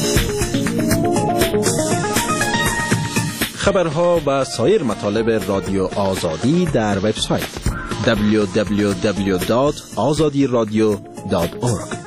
خبرها و سایر مطالب رادیو آزادی در وبسایت دبلیو دبلیو دبلیو دات آزادی رادیو دات اورگ.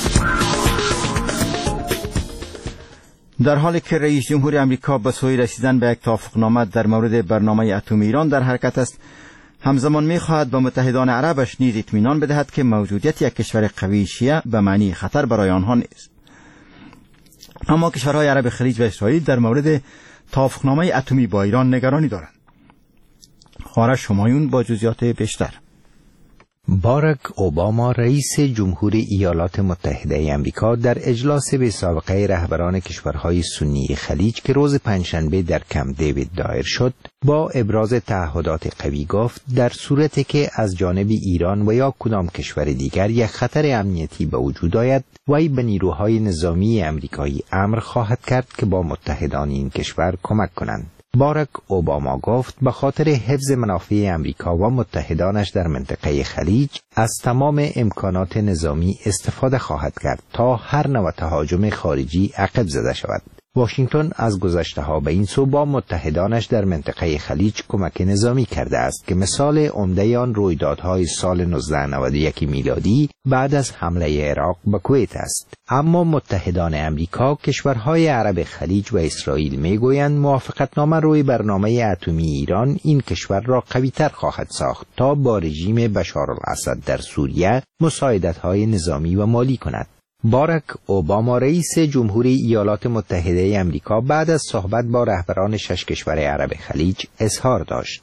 در حالی که رئیس جمهور امریکا به سوی رسیدن به یک توافقنامه در مورد برنامه اتمی ایران در حرکت است، همزمان می‌خواهد به متحدان عربش نیز اطمینان بدهد که موجودیت یک کشور قوی شیعه به معنی خطر برای آنها نیست. اما کشورهای عرب خلیج و اسرائیل در مورد توافقنامه اتمی با ایران نگرانی دارند. خارش شمایون با جزئیات بیشتر. باراک اوباما رئیس جمهور ایالات متحده آمریکا در اجلاس به سابقه رهبران کشورهای سنی خلیج که روز پنجشنبه در کمپ دیوید دایر شد، با ابراز تعهدات قوی گفت در صورتی که از جانب ایران و یا کدام کشور دیگر یک خطر امنیتی به وجود آید، وی به نیروهای نظامی آمریکایی امر خواهد کرد که با متحدان این کشور کمک کنند. باراک اوباما گفت به خاطر حفظ منافع امریکا و متحدانش در منطقه خلیج از تمام امکانات نظامی استفاده خواهد کرد تا هر نوع تهاجم خارجی عقب زده شود. واشنگتن از گذشته ها به این سو با متحدانش در منطقه خلیج کمک نظامی کرده است که مثال عمده آن رویدادهای سال نوزده نود و یک میلادی بعد از حمله عراق به کویت است. اما متحدان امریکا، کشورهای عرب خلیج و اسرائیل میگویند موافقتنامه روی برنامه اتمی ایران این کشور را قوی‌تر خواهد ساخت تا با رژیم بشار الاسد در سوریه مساعدت‌های نظامی و مالی کند. باراک اوباما رئیس جمهور ایالات متحده آمریکا بعد از صحبت با رهبران شش کشور عرب خلیج اظهار داشت: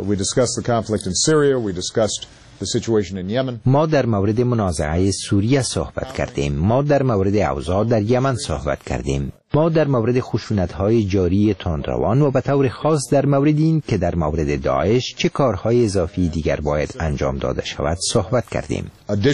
ما در مورد منازعه سوریه صحبت کردیم، ما در مورد اوضاع در یمن صحبت کردیم، ما در مورد خشونت‌های جاری تندروان و به طور خاص در مورد این که در مورد داعش چه کارهای اضافی دیگر باید انجام داده شود صحبت کردیم.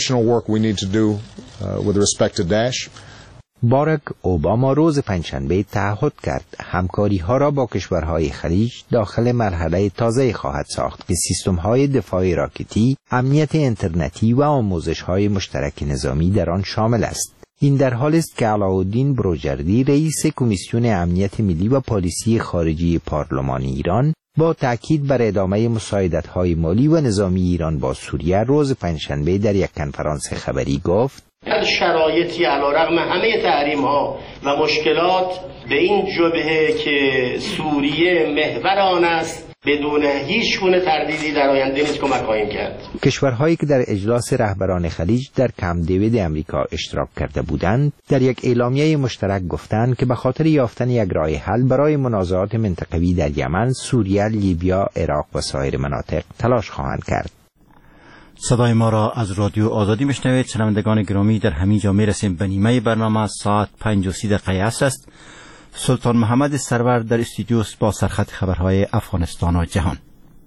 باراک اوباما روز پنجشنبه تعهد کرد همکاری ها را با کشورهای خلیج داخل مرحله تازه خواهد ساخت که سیستم های دفاع راکتی، امنیت اینترنتی و آموزش های مشترک نظامی در آن شامل است. این در حالی است که علاءالدین بروجردی رئیس کمیسیون امنیت ملی و پالیسی خارجی پارلمان ایران با تأکید بر ادامه مساعدت‌های مالی و نظامی ایران با سوریه روز پنجشنبه در یک کنفرانس خبری گفت: در شرایطی علیرغم همه تحریم‌ها و مشکلات به این جبهه که سوریه محور آن است بدون هیچ گونه تردیدی در آینده نیز کمک خواهیم کرد. کشورهایی که در اجلاس رهبران خلیج در کمپ دیوید امریکا اشتراک کرده بودند در یک اعلامیه مشترک گفتند که به خاطر یافتن یک راه حل برای منازعات منطقوی در یمن، سوریه، لیبیا، عراق و سایر مناطق تلاش خواهند کرد. صدای ما را از رادیو آزادی میشنوید. شنوندگان گرامی، در همین جا میرسیم به نیمه برنامه. ساعت پنج و سی دقیقه است. سلطان محمد سرور در استودیو با سرخط خبرهای افغانستان و جهان.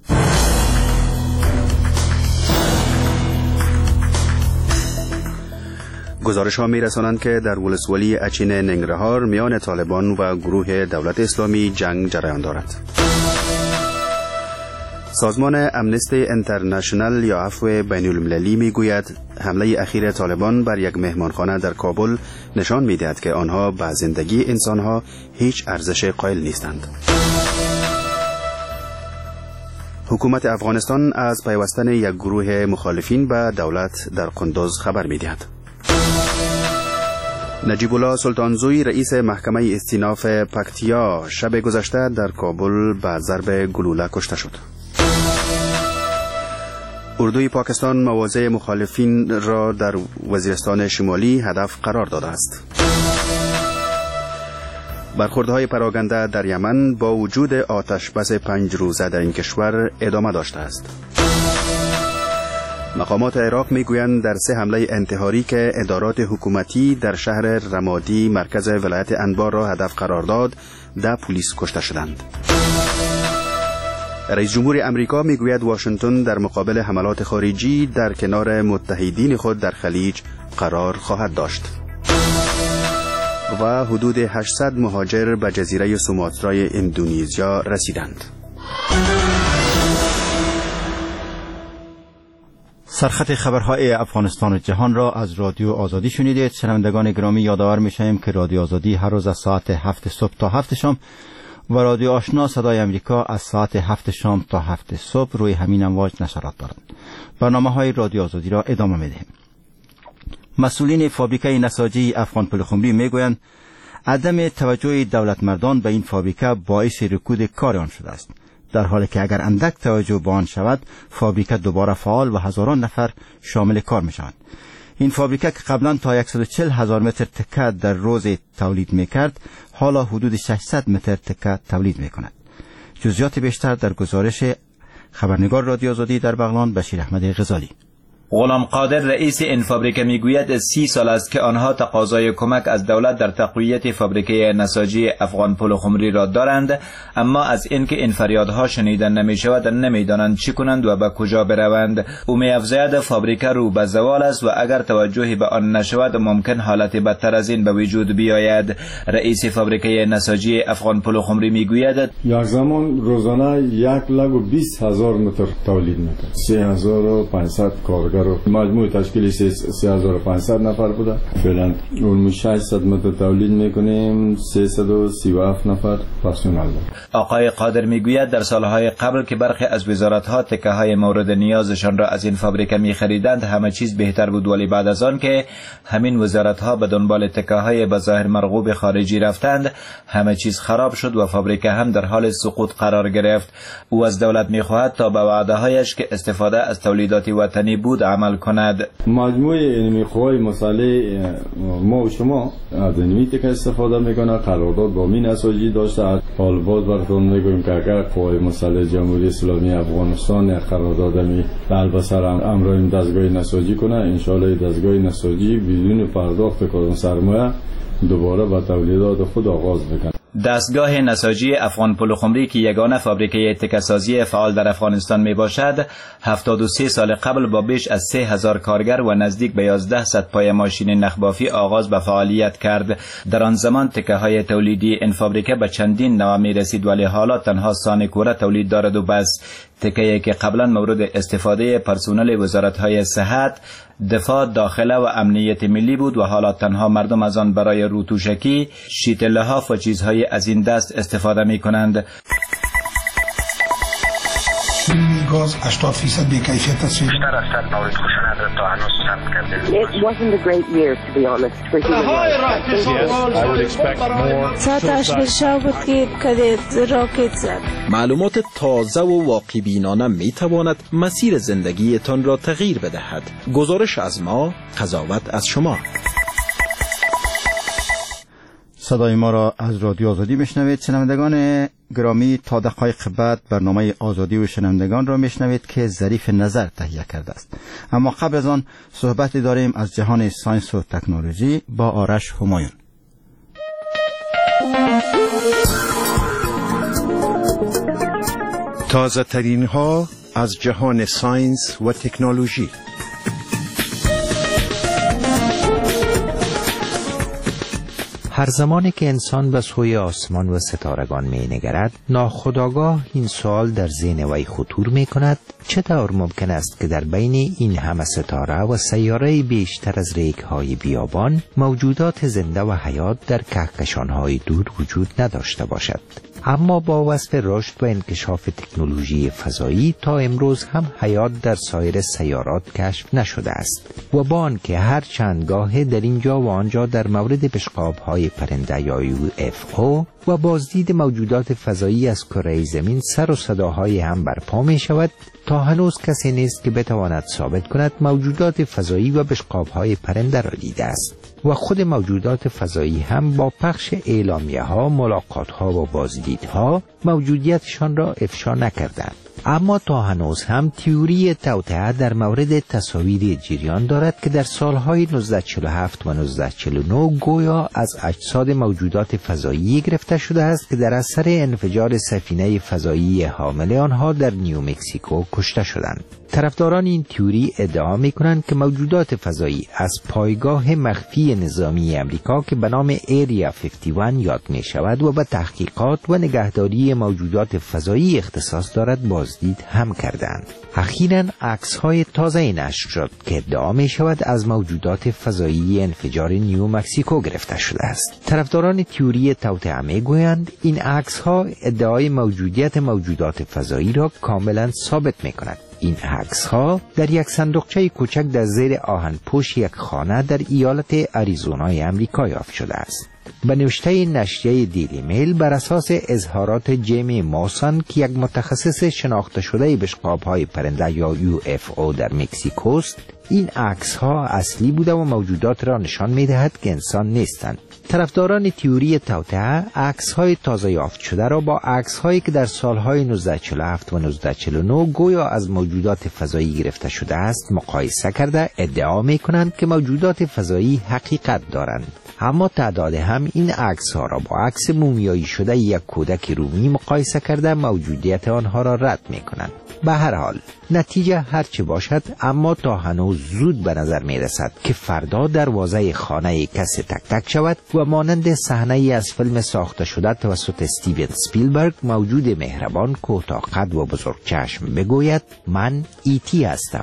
گزارش ها می رسانند که در ولسوالی اچین ننگرهار میان طالبان و گروه دولت اسلامی جنگ جریان دارد. سازمان امنستی انترنشنال یا عفو بین المللی می گوید حمله اخیر طالبان بر یک مهمانخانه در کابل نشان می دهد که آنها به زندگی انسانها هیچ ارزش قائل نیستند. حکومت افغانستان از پیوستن یک گروه مخالفین به دولت در قندوز خبر می دهد. نجیب الله سلطانزوی رئیس محکمه استیناف پکتیا شب گذشته در کابل به ضرب گلوله کشته شد. اردوی پاکستان مواضع مخالفین را در وزیرستان شمالی هدف قرار داده است. برخوردهای پراکنده در یمن با وجود آتش بس پنج روزه در این کشور ادامه داشته است. مقامات عراق میگویند در سه حمله انتحاری که ادارات حکومتی در شهر رمادی مرکز ولایت انبار را هدف قرار داد، ده پلیس کشته شدند. رئیس جمهور امریکا میگوید واشنگتن در مقابل حملات خارجی در کنار متحدین خود در خلیج قرار خواهد داشت. و حدود هشتصد مهاجر به جزیره سوماترای اندونزیا رسیدند. سرخط خبرهای افغانستان و جهان را از رادیو آزادی شنیدید. شنوندگان گرامی، یادآور می‌شویم که رادیو آزادی هر روز از ساعت هفت صبح تا هفت شام و رادیو آشنا صدای امریکا از ساعت هفت شام تا هفت صبح روی همین امواج نشرات دارند. برنامه‌های رادیو آزادی را ادامه می‌دهیم. مسئولین فابریکه نساجی افغان پلخمری میگویند عدم توجه دولت مردان به این فابریکه باعث رکود کار آن شده است، در حالی که اگر اندک توجه به آن شود فابریکه دوباره فعال و هزاران نفر شامل کار می شوند. این فابریکه که قبلا تا صد و چهل هزار متر تکه در روز تولید می کرد، حالا حدود ششصد متر تکه تولید می کند. جزئیات بیشتر در گزارش خبرنگار رادیو آزادی در بغلان بشیر احمد غزالی. غلام قادر رئیس این فابریکه میگوید سی سال است که آنها تقاضای کمک از دولت در تقویت فابریکه نساجی افغان پلخمری را دارند، اما از اینکه این فریادها شنیده نمی شود نمیدانند چی کنند و به کجا بروند. او می‌افزاید فابریکه رو به زوال است و اگر توجهی به آن نشود ممکن حالت بدتر از این به وجود بیاید. رئیس فابریکه نساجی افغان پلخمری میگوید یک زمان روزانه یک لگ و بیست هزار متر تولید میکرد، سه هزار و پانصد کارگر مجموع تشکیل سه هزار و پانصد نفر بوده. فعلا اون ششصد متر تولید میکنیم، سیصد و سی و هفت نفر پرسنل داریم. آقای قادر میگوید در سالهای قبل که برخی از وزارت‌ها تکه های مورد نیازشان را از این فابریکه می‌خریدند همه چیز بهتر بود، ولی بعد از آن که همین وزارت‌ها به دنبال تکه های بظاهر مرغوب خارجی رفتند همه چیز خراب شد و فابریکه هم در حال سقوط قرار گرفت. او از دولت می‌خواهد تا به وعده‌هایش که استفاده از تولیدات وطنی بود عمل کند. مجموعه علمی قوای مسئله ما و شما از علمی که استفاده میکنه قرارداد با مین نساجی داشته. حال باز براتون میگویم که اگر قوای مسئله جمهوری اسلامی افغانستان قرارداد می بلبسر امر دستگاه نساجی کنه، انشالله دستگاه نساجی بدون پرداخت کارون سرمایه دوباره با تولیدات خود آغاز بکنه. دستگاه نساجی افغان پلخمری که یگانه فابریکه تکه‌سازی فعال در افغانستان می باشد، هفتاد و سه سال قبل با بیش از سه هزار کارگر و نزدیک به یازده صد پای ماشین نخبافی آغاز به فعالیت کرد. در آن زمان تکه های تولیدی این فابریکه به چندین نوع می رسید، ولی حالا تنها سانکوره تولید دارد و بس. تکه‌ای که قبلا مورد استفاده پرسنل وزارت‌های صحت، دفاع، داخله و امنیت ملی بود و حالا تنها مردم از آن برای روتوشکی، شیت لحاف و چیزهای از این دست استفاده می کنند. گاز هشتاد فیصد بی‌کیفیت است. بیشتر از صد مورد خشونت تا هنوز ثبت کرده. It wasn't a great year to be honest for human rights. Yes, I would expect more. ساعتش به شب بود که کدید راکت زد. معلومات تازه و واقع بینانه می تواند مسیر زندگیتان را تغییر بدهد. گزارش از ما، قضاوت از شما. صدای ما را از رادیو آزادی میشنوید. شنوندگان گرامی، تا دقایق بعد برنامه آزادی و شنوندگان را میشنوید که ظریف نظر تهیه کرده است. اما قبل از آن صحبتی داریم از جهان ساینس و تکنولوژی با آرش همایون. تازه ترین ها از جهان ساینس و تکنولوژی. هر زمانی که انسان به سوی آسمان و ستارگان می نگرد، ناخودآگاه این سوال در ذهن وی خطور می کند: چطور ممکن است که در بین این همه ستاره و سیاره بیشتر از ریگ‌های بیابان موجودات زنده و حیات در کهکشان‌های دور وجود نداشته باشد؟ اما با وصف رشد و انکشاف تکنولوژی فضایی تا امروز هم حیات در سایر سیارات کشف نشده است و با آنکه هر چند گاه در اینجا و آنجا در مورد بشقاب‌های پرنده یا یو اف او و بازدید موجودات فضایی از کره زمین سر و صداهای هم برپا می شود، تا هنوز کسی نیست که بتواند ثابت کند موجودات فضایی و بشقاب‌های پرنده را دیده است و خود موجودات فضایی هم با پخش اعلامیه ها، ملاقات ها و بازدیدها موجودیتشان را افشا نکردند. اما تا هنوز هم تئوری توطئه در مورد تصاویر جریان دارد که در سالهای نوزده چهل و هفت و نوزده چهل و نه گویا از اجساد موجودات فضایی گرفته شده است که در اثر انفجار سفینه فضایی حامل آنها در نیو مکزیکو کشته شدند. طرفداران این تئوری ادعا می‌کنند که موجودات فضایی از پایگاه مخفی نظامی امریکا که به نام ایریا پنجاه و یک یاد می‌شود و به تحقیقات و نگهداری موجودات فضایی اختصاص دارد بازدید هم کردند. اخیراً عکس‌های تازه نشر شد که ادعا می‌شود از موجودات فضایی انفجار نیو مکزیکو گرفته شده است. طرفداران تئوری توطئه می‌گویند این عکس‌ها ادعای موجودیت موجودات فضایی را کاملاً ثابت می‌کند. این عکس‌ها در یک صندوقچه کوچک در زیر آهن‌پوش یک خانه در ایالت آریزونای آمریکا یافت شده است. به نوشته نشریه دیلی میل بر اساس اظهارات جیمی موسان که یک متخصص شناخته شده بشقاب‌های پرنده یا یو اف او در مکزیکو است، این عکس‌ها اصلی بوده و موجودات را نشان می‌دهد که انسان نیستند. طرفداران تئوری توطئه عکس‌های تازه یافت شده را با عکس‌هایی که در سال‌های نوزده چهل و هفت و نوزده چهل و نه گویا از موجودات فضایی گرفته شده است مقایسه کرده ادعا می‌کنند که موجودات فضایی حقیقت دارند. اما تعداد هم این عکس‌ها را با عکس مومیایی شده یک کودک رومی مقایسه کرده موجودیت آنها را رد می‌کنند. به هر حال نتیجه هرچه باشد، اما تا هنوز زود به نظر می رسد که فردا دروازه خانه کسی تک تک شود و مانند صحنه ای از فیلم ساخته شده توسط استیون اسپیلبرگ موجود مهربان کوتاه قد و بزرگ چشم بگوید من ایتی هستم.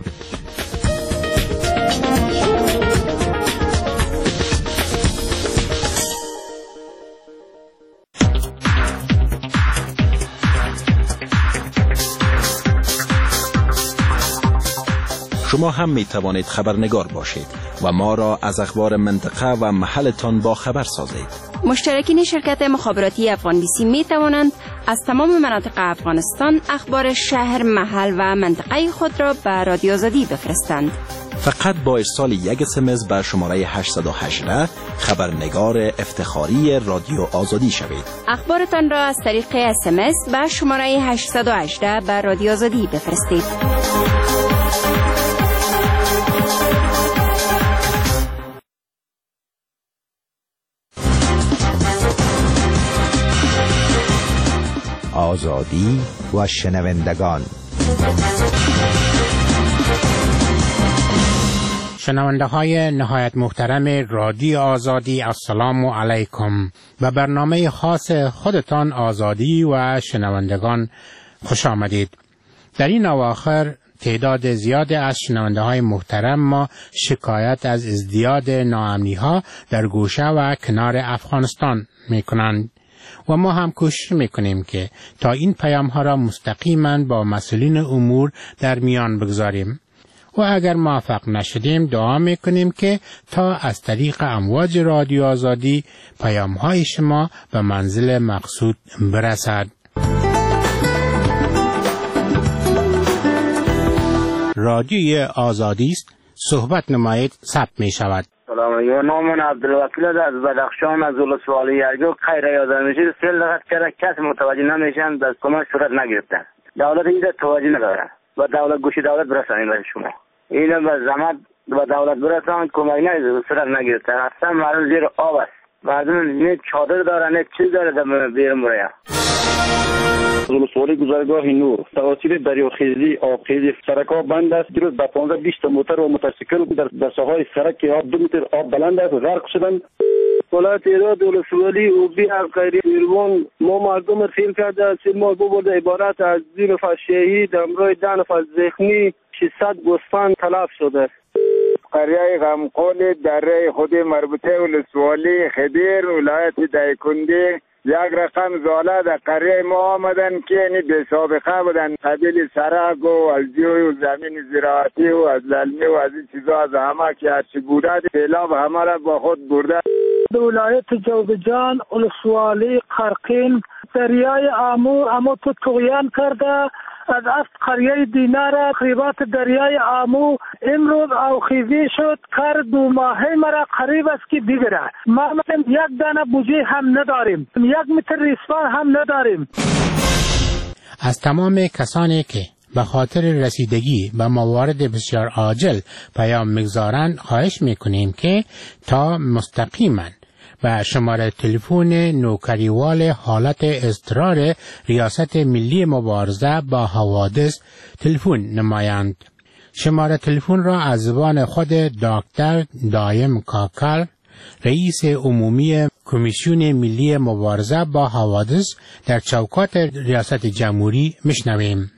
شما هم می توانید خبرنگار باشید و ما را از اخبار منطقه و محلتان با خبر سازید. مشترکین شرکت مخابراتی افغان بی سی می توانند از تمام مناطق افغانستان اخبار شهر، محل و منطقه خود را به رادیو آزادی بفرستند. فقط با ارسال یک اس ام اس بر شماره هشتصد و هجده خبرنگار افتخاری رادیو آزادی شوید. اخبارتان را از طریق اس ام اس به شماره هشتصد و هجده بر رادیو آزادی بفرستید. آزادی و شنوندگان. شنونده های نهایت محترم رادیو آزادی، السلام علیکم. به برنامه خاص خودتان آزادی و شنوندگان خوش آمدید. در این اواخر تعداد زیاد از شنونده های محترم ما شکایت از ازدیاد ناامنی ها در گوشه و کنار افغانستان می کنند و ما هم کوشش میکنیم که تا این پیام ها را مستقیما با مسئولین امور در میان بگذاریم و اگر موفق نشدیم دعا میکنیم که تا از طریق امواج رادیو آزادی پیام های شما به منزل مقصود برسد. رادیوی آزادی است، صحبت نمایید ثبت می شود. سلام، یا نام عبدالوکیل از بدخشان از ولسوالی یرگو خیر یادم میشه سیل لغت کرده کس متوجه نمیشن در کمک صورت نگرفتن. دولت این توجه نداره و دولت گوشی دولت برسانید به شما اینو به زحمت و دولت برسان کمک نگرفت صورت نگرفتن. اصلا مردم زیر آب است، مردم نه چادر داره نه چیز داره در بیرون برای ولسوالی گذرگاه نور توسط دریاخیزی آبخیزی سرک‌ها بند است. دیروز به پانزده بیست موتر و موتورسیکل در در ساحای سرک که آب دو متر آب بلند است غرق شدند. ولایت ایراد ولسوالی اوبی غیری ایروان ما مردم فیل کرده سیل ما ببرده عبارت از دو نفر شهید همراه ده نفر زخمی ششصد گوسفند تلف شده. قریه غمقول دره خود مربوطه ولسوالی خدیر ولایت دایکنده یک رقم زاله در قریه ما آمدن که یعنی به سابقه بودن قبیل سرک و از جوی و زمین زراعتی و از للمه و از این چیزا از همه که هرچی بوده سیلاب همه را با خود برده. ولایت جوزجان ولسوالی قرقین دریای آمو امو تو طغیان کرده از افت قریه دینار قریبات دریای آمو امروز آوخیزی شد کار دو ماهه مرا قریب است که بگیره. ما یک دانه بوجه هم نداریم، یک متر ریسمان هم نداریم. از تمام کسانی که به خاطر رسیدگی به موارد بسیار عاجل پیام میگذارند خواهش میکنیم که تا مستقیما و شماره تلفن نوکریوال حالت اضطرار ریاست ملی مبارزه با حوادث تلفن نمایند. شماره تلفن را از زبان خود دکتر دایم کاکل رئیس عمومی کمیسیون ملی مبارزه با حوادث در چوکات ریاست جمهوری میشنویم.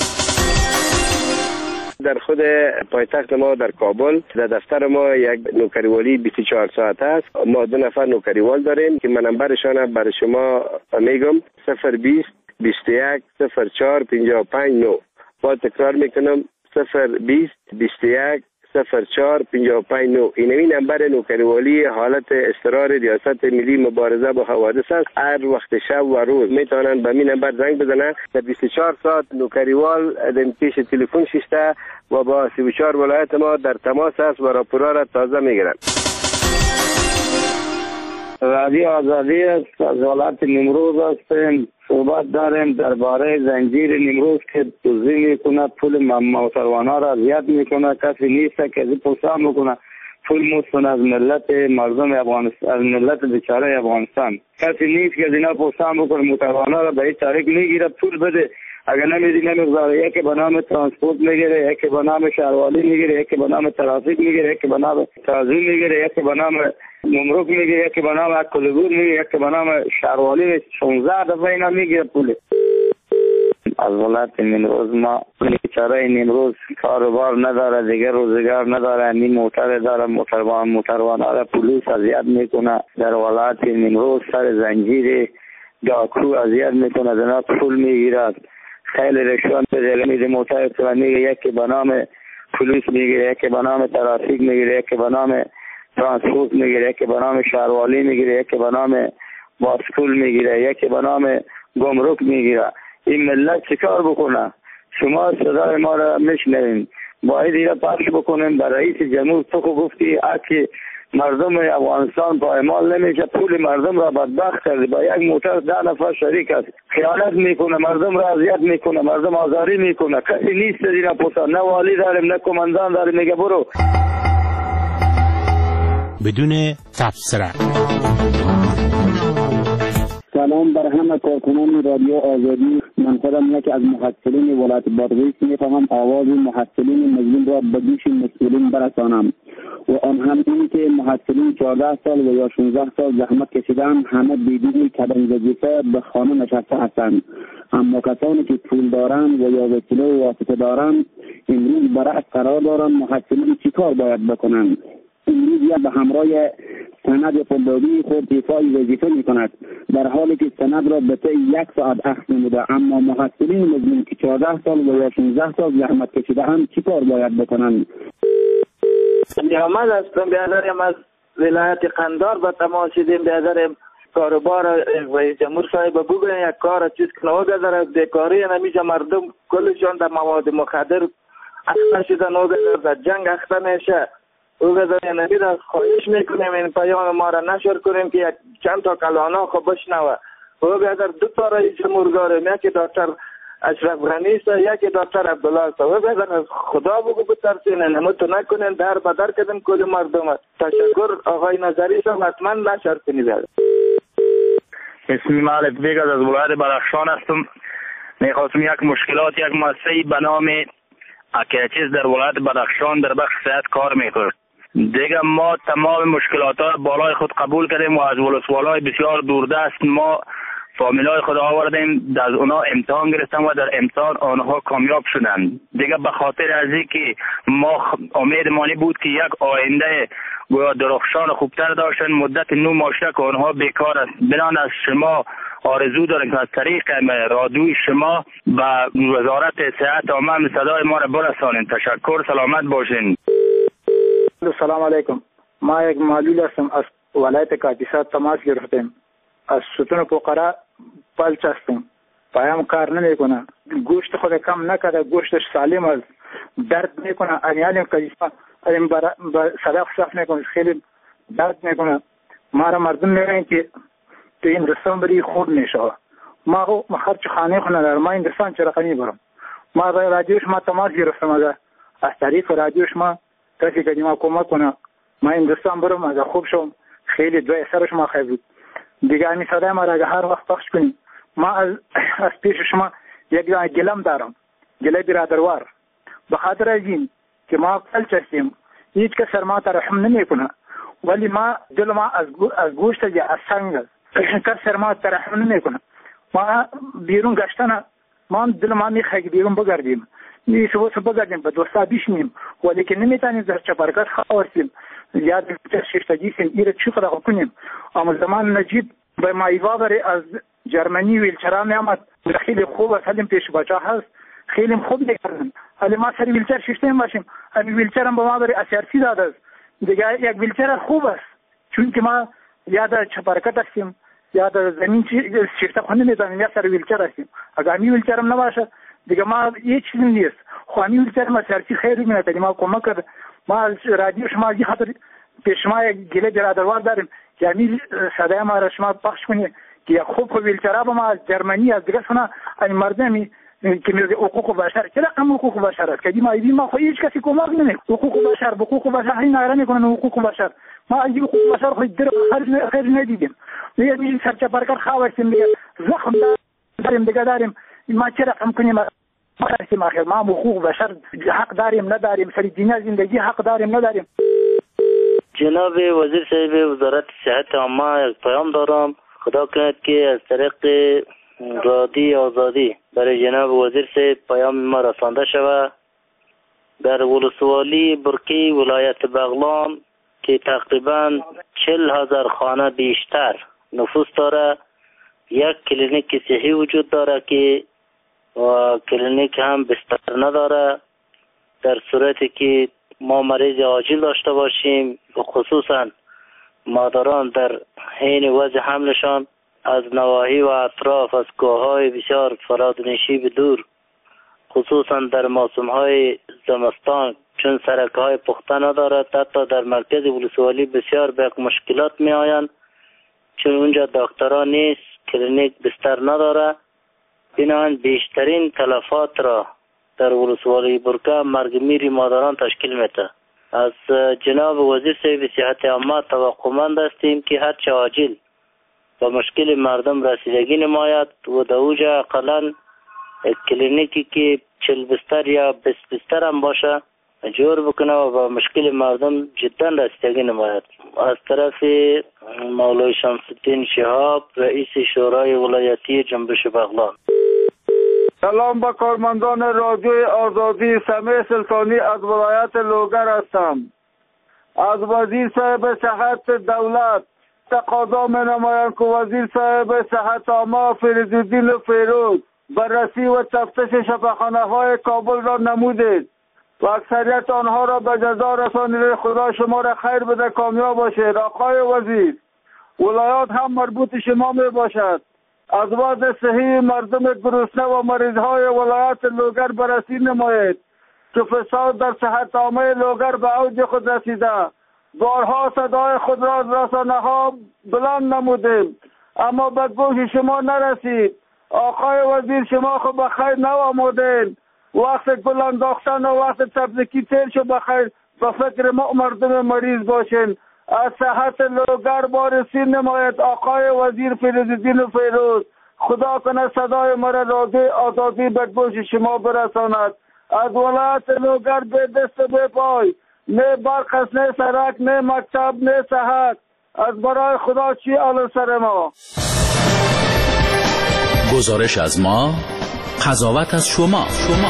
در خود پایتخت ما در کابل در دفتر ما یک نوکریوالی بیست و چهار ساعت است. ما دو نفر نوکریوال داریم که منبرشان برای شما میگم صفر بیست بیست و یک صفر چهار پنجاه و پنج نه. با تکرار میکنم صفر بیست بیست و یک صفر چهار پنجاه و پنج نه. این این نمبر نوکریوالی حالت اضطرار ریاست ملی مبارزه با حوادث است. هر وقت شب و روز میتونن به این نمبر زنگ بزنن. در بیست و چهار ساعت نوکریوال در پیش تلفن شیشته و با سی و چهار ولایت ما در تماس است و راپورا را تازه میگیرن. رادیو آزادی است. از ولایت نیمروز هستیم. صحبت داریم درباره زنجیر نیمروز که دزدی میکنه، پول موتروانا را زیاد میکنه، کسی نیست که از پرسان میکنه پول مستن از ملت مردم افغانستان، از ملت بیچاره افغانستان. کسی نیست که از اینا پرسان بکنه موتروانا را به این طریق میگیره پول بده. اگر نمیدی نمیگذاره، یکی به نام ترانسپورت میگیره، یکی به نام شهروانی میگیره، یکی به نام ترافیک میگیره، یکی به نام تعظیم میگیره، یکی به نام نمرک میگیره، یکی به نام کلگور میگیره، یکی به نام شهروانی شانزده دفعه اینا میگیره پول. از ولایت نیمروز ما بیچاره نیمروز کاروبار نداره، دیگه روزگار نداره، نیم موتر داره، موتروان موتروان داره، پلیس اذیت میکنه در ولایت نیمروز. سر زنجیر داکو اذیت میکنه، از اینا پول میگیره، خیلی رشوت میده. موتر میگه یکی به نام پلیس میگیره، یکی به نام ترافیک میگیره، یکی به نام ترانسپورت میگیره، یکی به نام شهروالی میگیره، یکی به نام باسکول میگیره، یکی به نام گمرک میگیره. این ملت چیکار بکنه؟ شما صدای ما را میشنوین، باید اینا پخش بکنیم. در رئیس جمهور تو که گفتی اگه مردم افغانستان پایمال نمیشه، پول مردم را بدبخت کرده. با یک موتر ده نفر شریک است، خیانت میکنه، مردم را اذیت میکنه، مردم آزاری میکنه. کسی نیست اینا پوسا، نه والی داریم نه کماندان داریم. میگه برو بدون تبصره. سلام بر همه کارکنان رادیو آزادی. من خودم یکی از محصلین ولایت بادغیس میخواهم آواز محصلین مظلوم را به گوش مسئولین برسانم و آن هم اینی که محصلین چهارده سال و یا شانزده سال زحمت کشیدن همه بدون کدن وظیفه به خانه نشسته هستند، اما کسانی که پول دارند و یا وکیل و واسطه دارند امروز برعکس قرار دارند. محصلین چیکار باید بکنند؟ امروز یا به همراه سند طلابی خود ایفای وظیفه می کند، در حالی که سند را به طی یک ساعت اخذ نموده، اما محصلین مزمون که چهارده سال و یا شانزده سال زحمت کشیده‌اند چی کار باید بکنند؟ محمد هستم، بیادرم از ولایت قندار به تماس شدیم. بیادرم کاروبار رئیس جمهور صاحب بگوین یک کار چیز کنه و بیادر بیکاری نمیشه، مردم کلشان در مواد مخدر اخته شدن و بیادر در جنگ اخته میشه. او بیادر نبی را خواهش میکنیم این پیام ما را نشر کنیم که یک چند تا کلانا خو بشنوه. او بیادر دو تا رئیس جمهور داریم، یکی دکتر اشرف غنی است، یکی دکتر عبدالله است. و بیادر از خدا بگو بترسین، نمتو نکنین، در بدر کدن کل مردم است. تشکر آقای نظری صاحب، حتما نشر کنی بیادر. اسمی مالک بیگ از ولایت بدخشان هستم. میخواستم یک مشکلات یک مؤسسه به نام اکیچیز در ولایت بدخشان در بخش صحت کار میکنه. دیگه ما تمام مشکلات ها بالای خود قبول کردیم و از ولسوالای بسیار دوردست ما فامیلای خود آوردیم، از اونا امتحان گرفتم و در امتحان آنها کامیاب شدند. دیگه به خاطر از اینکه ما امید مانی بود که یک آینده گویا درخشان خوبتر داشتن، مدت نو ماشته که آنها بیکار است. بنان از شما آرزو داریم که از طریق رادیوی شما به وزارت صحت عامه صدای ما را برسانید. تشکر، سلامت باشین. سلام علیکم. ما یک معلول هستم، از ولایت کاپیسا تماس گرفتیم. از ستون پوقره پلچ هستم، پایم کار نمیکنه، گوشت خود کم نکرده، گوشتش سالم است، درد میکنه، انیالیم کاپیسا این برای صداق صف میکنه، خیلی درد میکنه. ما را مردم میگن که تو این رستان بری خود میشه. ما ما خرچ خانه خونه دارم، ما این رستان چه رقمی برم. ما به رادیوش ما تماس گرفتم، از از طریق رادیوش ما کسی که ما کمک کنه ما این رستان برم، از خوب شم. خیلی دوی سرش ما خیلی بود. دیگه این صدای ما را هر وقت پخش کنیم. ما از از پیش شما یک گلم دارم، گله برادروار، به خاطر از این که ما پلچ هستیم، هیچ کس سر ما ترحم نمیکنه، ولی ما دل ما از گو از گوشت یا از سنگ کس سر ما ترحم نمیکنه. ما بیرون گشتن ما دل ما میخواد بیرون بگردیم، می سو سو بگردیم به دوستا بشینیم، ولی که نمیتونیم در چپرکت خواستیم یا در ششتگی سیم ایره چی خدا کنیم. اما زمان نجیب به مایوا بری از جرمنی ویلچرا میامد، خیلی خوب است، حالیم پیش بچه هست، خیلی خوب میکردن. حالی ما سری ویلچر ششتیم باشیم، همین ویلچر هم به ما بری اسیارسی داده است. دیگه یک ویلچر خوب است، چون که ما یا در چپرکت هستیم یا در زمین شیفته خونه میزنیم یا سر ویلچر هستیم. اگر همین ویلچر هم نباشه دیگه ما هیچ چیزی نیست. خو همین ویلچر ما سیارسی خیلی میکنه، ما کمک کرد. ما از رادیو شما از خاطر پیش ما یک گله برادروار داریم که همین صدای ما را شما پخش کنید که خوب خوب ویلچرها با ما از جرمنی از دیگه سنا این مردمی که میگه حقوق بشر چرا کم حقوق بشر است که ما ایدیم ما خو هیچ کسی کمک نمیکنه. حقوق بشر حقوق بشر این نگران میکنن. حقوق بشر ما از حقوق بشر خو در خیر خیر ندیدیم. میگه این سرچ پرکار خواستیم میگه زخم داریم دیگه داریم ما چرا کم کنیم. ما هستیم آخر ما حقوق بشر حق داریم نداریم، سری دنیا زندگی حق داریم نداریم. جناب وزیر صاحب وزارت صحت عامه یک پیام دارم، خدا کند که از طریق رادیو آزادی برای جناب وزیر صاحب پیام ما رسانده شود. در ولسوالی برکی ولایت بغلان که تقریبا چل هزار خانه بیشتر نفوس داره، یک کلینیک صحی وجود داره که و کلینیک هم بستر نداره. در صورتی که ما مریض عاجل داشته باشیم، خصوصا مادران در حین وضع حملشان از نواحی و اطراف از کوههای بسیار فرادنشی به دور، خصوصا در موسمهای زمستان چون سرکهای پخته ندارد، حتی در مرکز ولسوالی بسیار به مشکلات می آیند چون اونجا دکتران نیست، کلینیک بستر نداره. بنابراین بیشترین تلفات را در ولسوالی برکه مرگ میری مادران تشکیل میده. از جناب وزیر صاحب صحت عامه توقعمند هستیم که هر چه عاجل به مشکل مردم رسیدگی نماید و در اوجا اقلا کلینیکی که چل بستر یا بیست بستر هم باشه جور بکنه و به مشکل مردم جدا رسیدگی نماید. از طرف مولای شمس الدین شهاب رئیس شورای ولایتی جنبش بغلان. سلام به کارمندان رادیو آزادی، سمیع سلطانی از ولایت لوگر هستم. از وزیر صاحب صحت دولت تقاضا می نمایند که وزیر صاحب صحت عامه فریدالدین فیروز بررسی و تفتیش شفاخانه های کابل را نمودید و اکثریت آنها را به جزا رسانید. خدا شما را خیر بده، کامیاب باشید. آقای وزیر، ولایات هم مربوط شما می باشد. از وضع صحی مردم گرسنه و مریض های ولایت لوگر بررسی نمایید که فساد در صحت عامه لوگر به اوج خود رسیده. بارها صدای خود را از رسانه ها بلند نمودیم اما به گوش شما نرسید. آقای وزیر، شما خود به خیر نوامدین. وقت گل انداختن و وقت تبریکی تیر شو بخیر به فکر ما مردم مریض باشین. از صحت لوگر بارسی نماید. آقای وزیر فریدالدین فیروز، خدا کنه صدای مرا رادیو آزادی به گوش شما برساند. از ولایت لوگر به دست به پای، نه برق است، نه سرک، نه مکتب، نه صحت. از برای خدا چی آل سر ما؟ گزارش از ما، قضاوت از شما. شما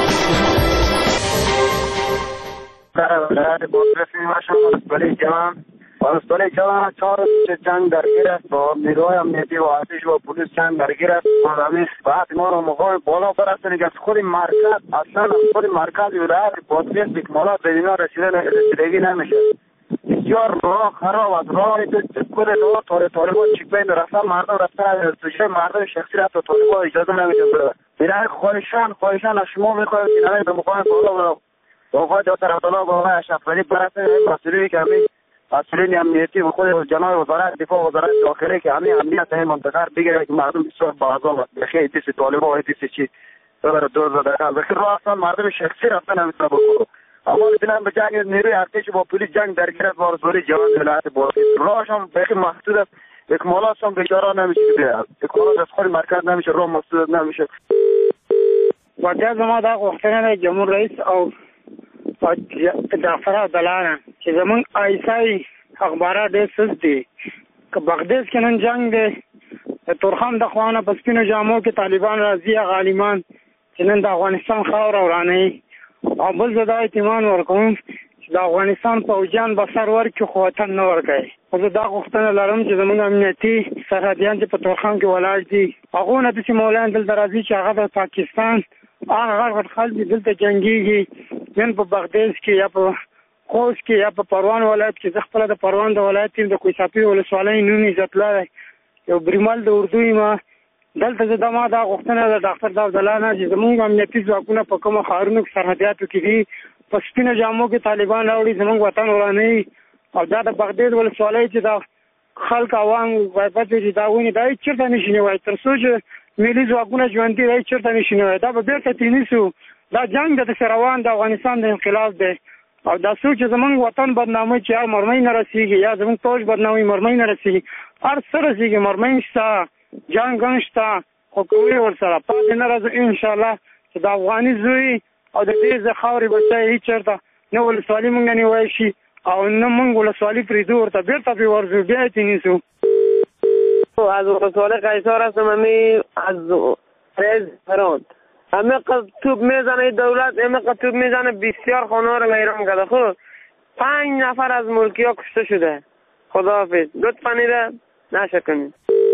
در ولایت بازرسی مشهور ولی جوان پاسداری جوان چهار جنگ درگیر است با نیروهای امنیتی و ارتش و پلیس جنگ درگیر است. ما بعد ما رو مقام بالا برسونیم که از خود مرکز اصلا از خود مرکز ولایت بازرسی اکمالات به اینا رسیدن رسیدگی نمیشه. بسیار راه خراب از راه کل راه تاره طالبان چیپین رفتن مردم رفتن توشه مردم شخصی رفت و طالبان اجازه نمیده بره. برای خواهشان خواهشان از شما میخواهیم که نمی به مقام بالا و آقای دکتر عبدالله و آقای اشرف ولی برسه مسئولی که همین مسئولین امنیتی و خود جناب وزارت دفاع و وزارت داخلی که همین امنیت این منطقه بگیره که مردم بسیار بازار بخیر دیسی طالبان و دیسی چی ببره دور زده بخیر راه اصلا مردم شخصی رفتن نمیتونه بکنه. اما می‌بینم به جنگ نیروی ارتش با پلیس جنگ درگیر است. بارزوری جوان ولایت بازرسی راهش هم بخیر محدود است. اکمالات هم بیچاره نمیشه بیاد. اکمالات از خود مرکز نمیشه، راه محدود نمیشه. وجه ما دا غوښتنه جمهور رئیس او دفتر عدالت چې زمون ایسای اخبارات ډېر سست دي. که بغداد کې نن جنگ دی، تورخان د خوانه په سپینو جامو کې طالبان راځي، غالیمان چې نن د افغانستان خاوره ورانوي. او بل زه دا اطمینان ورکوم چې د افغانستان پوځیان به سر ورکړي خو وطن نه ورکوي. خو زه دا غوښتنه لرم چې زموږ امنیتي سرحدیان چې په تورخان کې ولاړ دي هغو نه داسې مولایان دلته راځي چې هغه د پاکستان هغه غټ غټ خلک دي دلته جنګېږي، نن په بغداد کې یا په خوست کې یا په پروان ولایت کې. زه خپله د پروان د ولایت یم، د کوهساپي ولسوالۍ نوم عزت لاری یو بریمل د اردو یم. دلته زه د ما دا غوښتنه د ډاکټر داودالله نه چې زموږ امنیتي ځواکونه په کومو ښارونو کې سرحدیاتو کې دي په سپینو جامو کې طالبان راوړي زموږ وطن ورانوي. او دا د بغداد ولسوالۍ چې دا خلک عوام وایبت چې دا ونې دا هېڅ چېرته نشي نیوی تر څو چې ملي ځواکونه ژوندي دا هېڅ چېرته نشي نیوی. دا به بېرته تېنیسو. دا جنګ د داسې روان د افغانستان د انقلاب دی. او دا څوک چې زموږ وطن بدناموي چې یا مرمۍ نه رسېږي یا زموږ فوج بدناموي مرمۍ نه رسېږي، هر څه رسېږي، مرمۍ شته، جنګ هم شته، خو کوي ورسره پاتې نه راځو انشاءالله چې د افغاني زوی او د دې زه خاورې بچی هېڅ چېرته نه ولسوالي مونږ نه نیوی شي او نه مونږ ولسوالي پرېږدو، ورته بېرته پرې ورځو، بیا یې تېنیسو. از ولسوالی قیصار هستم. همی از فیض فراد همه قد توپ میزنه دولت، همه قد توپ میزنه، بسیار خانه ها رو ویران کرده. خب پنج نفر از ملکی ها کشته شده. خداحافظ. لطفا نیره نشه کنید.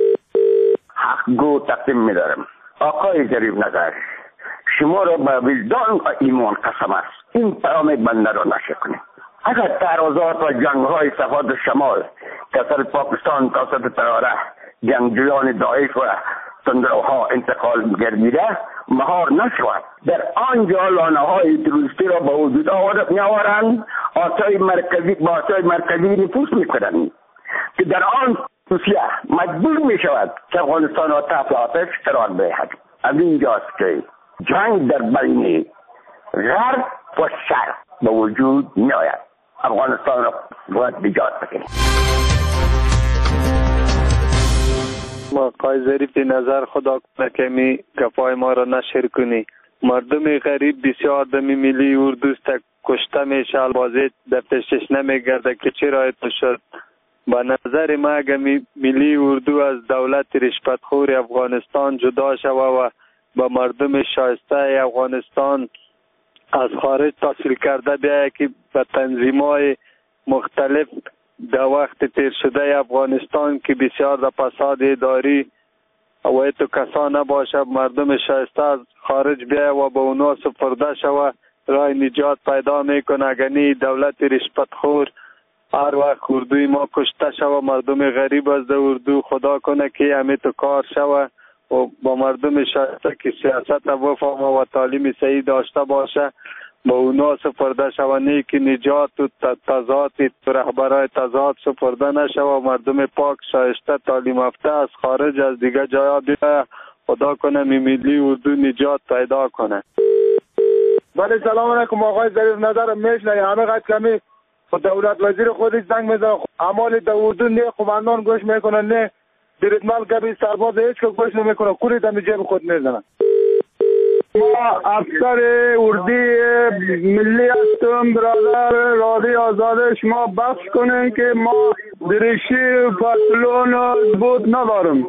گو تقدیم می‌دارم. آقای ظریف نظر، شما را به وجدان و ایمان قسم است این پیام بنده را نشه کنید. اگر تعرضات و جنگ‌های صفات شمال توسط پاکستان توسط تراره جنگجویان داعش و تندروها انتقال گردیده مهار نشود، در آنجا لانه‌های تروریستی را به وجود آورد می‌آورند، آسای مرکزی با آسای مرکزی نفوذ می‌کنند که در آن روسیه مجبور می شود که افغانستان را تحت آتش قرار دهد. از اینجاست که جنگ در بین غرب و شرق به وجود می آید. افغانستان را باید نجات بکنیم. ما آقای ظریف نظر خدا کنه که می گپای ما را نشر کنی. مردم غریب بسیار دمی ملی اردوست کشته میشه، البازه دفترش نمیگرده که چرا ایتو شد. با نظر ما اگر ملی اردو از دولت رشوتخور افغانستان جدا شوه و با مردم شایسته افغانستان از خارج تحصیل کرده بیایه که به تنظیم‌های مختلف در وقت تیر شده افغانستان که بسیار در فساد اداری و تو کسا نباشه، مردم شایسته از خارج بیای و به اونا سپرده شوه، رای نجات پیدا میکنه. اگرنی دولت رشوتخور هر وقت اردوی ما کشته شوه، مردم غریب از در اردو خدا کنه که همه تو کار شوه و با مردم شایسته که سیاست بفهمه و تعلیم صحیح داشته باشه با اونا سپرده شوه، نه که نجات و تضاد رهبرای تضاد سپرده نشوه و مردم پاک شایسته تعلیم یافته از خارج از دیگه جایا بیایه، خدا کنه ملی اردو نجات پیدا کنه. بله سلام علیکم آقای ظریف، نظر میشنه همه قد کمی خود دولت وزیر خودش زنگ میزنه، اعمال در اردو نه قماندان گوش میکنه نه دیرتمال کبی سرباز هیچ که گوش نمیکنه، کوری دمی جیب خود میزنه. ما افسر اردی ملی هستم برادر رادی آزاده، شما بخش کنین که ما درشی پتلون بود ندارم.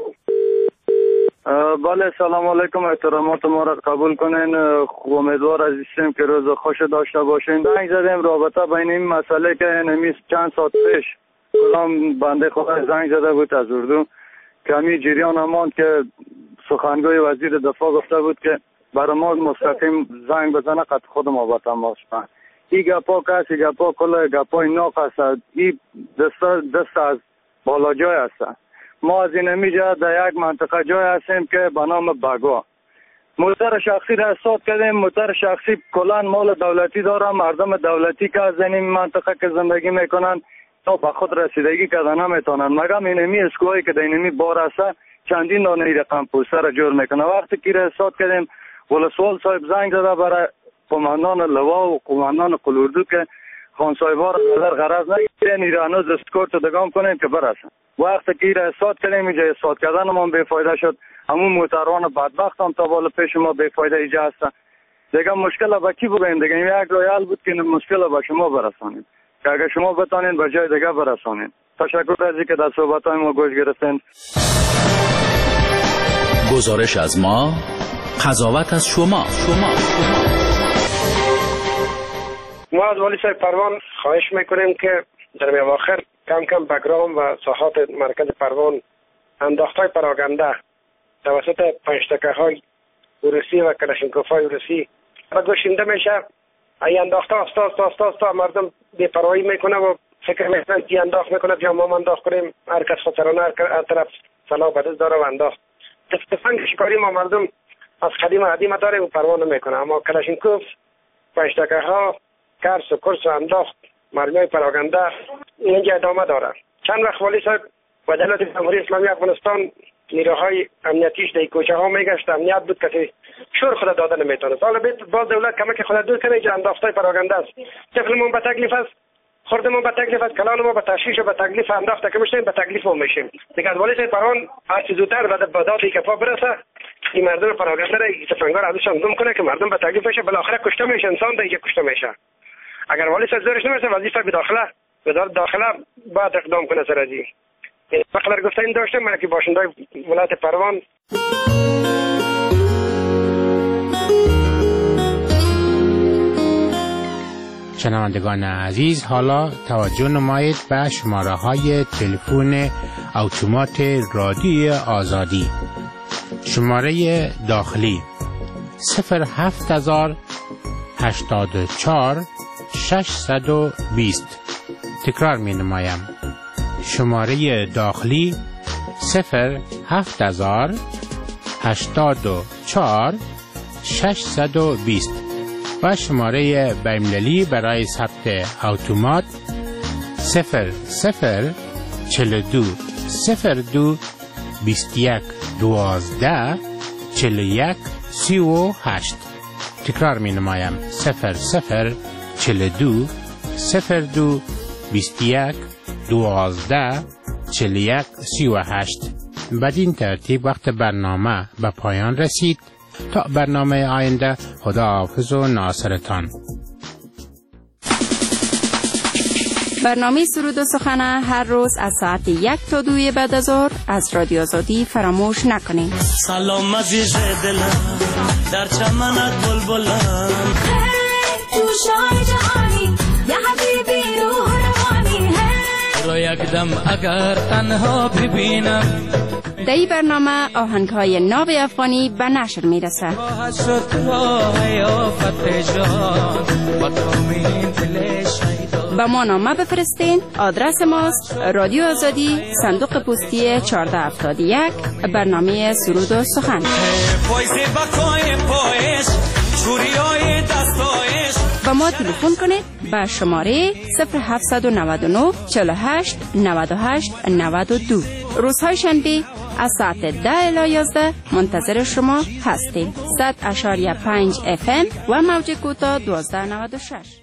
بله سلام علیکم، احترامات ما را قبول کنین. امیدوار عزیزیم که روز خوش داشته باشین. زنگ زدیم رابطه بین این مسئله که نمیست چند ساعت پیش کلام بنده خدا زنگ زده بود از اردو که همین جریان همان که سخنگوی وزیر دفاع گفته بود که برای ما مستقیم زنگ بزنه قد خود ما با تماس کنه. این گپا کس این گپا کل گپای ناق هست، این دست, دست از بالا جای هست. ما از این همیجا در یک منطقه جای هستیم که به نام بگا موتر شخصی را استاد کردیم. موتر شخصی کلان مال دولتی داره، مردم دولتی که از این منطقه که زندگی میکنن تا به خود رسیدگی کردن نمیتونن، مگم این همی اسکوهایی که در این همی بار هست چندین دانه رقم پوسته را جور میکنه. وقتی که را استاد کردیم ولسوال صاحب زنگ زده برای قماندان لوا و قماندان قلوردو که خان صاحبا را نظر غرض نگیرین، ایره هنوز اسکورت دگام کنین که برسن. وقتی که ایره استاد کردیم اینجا استاد کردن ما بیفایده شد، همون موتروان بدبخت هم تا بالا پیش ما بیفایده ایجا هستن. دیگه مشکل با کی بگیم؟ دیگه یک رویال بود که مشکل با شما برسانید که اگر شما بتانین به جای دیگه برسانید. تشکر از اینکه در صحبت‌های ما گوش گرفتین. گزارش از ما، قضاوت از شما. شما ما از والی صاحب پروان خواهش میکنیم که در میواخر کم کم بگرام و ساحات مرکز پروان انداختهای پراگنده توسط پنجتکه های روسی و کلاشینکوف های روسی و گوشنده میشه. ای انداخته استا استا استا استا مردم بی‌پروايی میکنه و فکر میکنن که انداخت میکنه یا ما انداخت کنیم، هر کس خودسرانه هر طرف سلاح بدست داره و انداخت. تفنگ شکاری ما مردم از قدیم عدیم داره و پروا نمیکنه، اما کلاشینکوف پنجتکه ها کرس و کرس و انداخت مرمی پراگنده اینجا ادامه داره. چند وقت والی صاحب و دولت جمهوری اسلامی افغانستان نیروهای امنیتیش در کوچه ها میگشت، امنیت بود کسی شور خود داده نمیتونه. حالا بیت باز دولت کمک خود دور کنه که انداختای پراگنده است. طفلمون به تکلیف است، خوردمون به تکلیف است، کلانمون به تشویش و به تکلیف انداخته که میشیم به تکلیف ما میشیم. دیگه از والی صاحب پروان هر چه زودتر بعد به داد کفا برسه این مردم پراگنده را تفنگار ازشان گم کنه که مردم به تکلیف بشه، بالاخره کشته میشه، انسان دیگه کشته میشه. اگر والی صاحب زورش نمیرسه وظیفه به داخله به داخله بعد اقدام کنه سر ازی. فقط گفته این داشته من که باشنده ولایت پروان. شنوندگان عزیز، حالا توجه نمایید به شماره های تلفن اتومات رادیو آزادی. شماره داخلی صفر هفت هزار هشتاد و چهار ششصد و بیست. تکرار می نمایم. شماره داخلی صفر هفت هزار هشتاد و چهار ششصد و بیست و شماره بین‌المللی برای ثبت اتومات صفر صفر چهل و دو صفر دو بیست و یک دوازده چهل و یک سی و هشت. تکرار می نمایم. صفر صفر چهل و دو صفر دو بیست و یک دوازده چهل و یک سی و هشت. بدین ترتیب وقت برنامه به پایان رسید. تا برنامه آینده، خدا حافظ و ناصرتان. برنامه سرود و سخنه هر روز از ساعت یک تا دوی بعد از ظهر از رادیو آزادی فراموش نکنید. سلام عزیز دلم در چمنت بلبلم، تو شای جهانی یا حبیبی روح روانی، روی یک دم اگر تنها ببینم. در این برنامه آهنگ‌های ناب افغانی به نشر میرسه. با ما نامه بفرستین. آدرس ماست رادیو آزادی، صندوق پستی چهارده هفتاد و یک، برنامه سرود و سخن. با ما تلفن کنید به شماره صفر هفت نه نه چهل و هشت نود و هشت نود و دو. روزهای شنبه از ساعت ده الی یازده منتظر شما هستیم. صد و پنج اف ام و موج کوتاه دوازده نود و شش.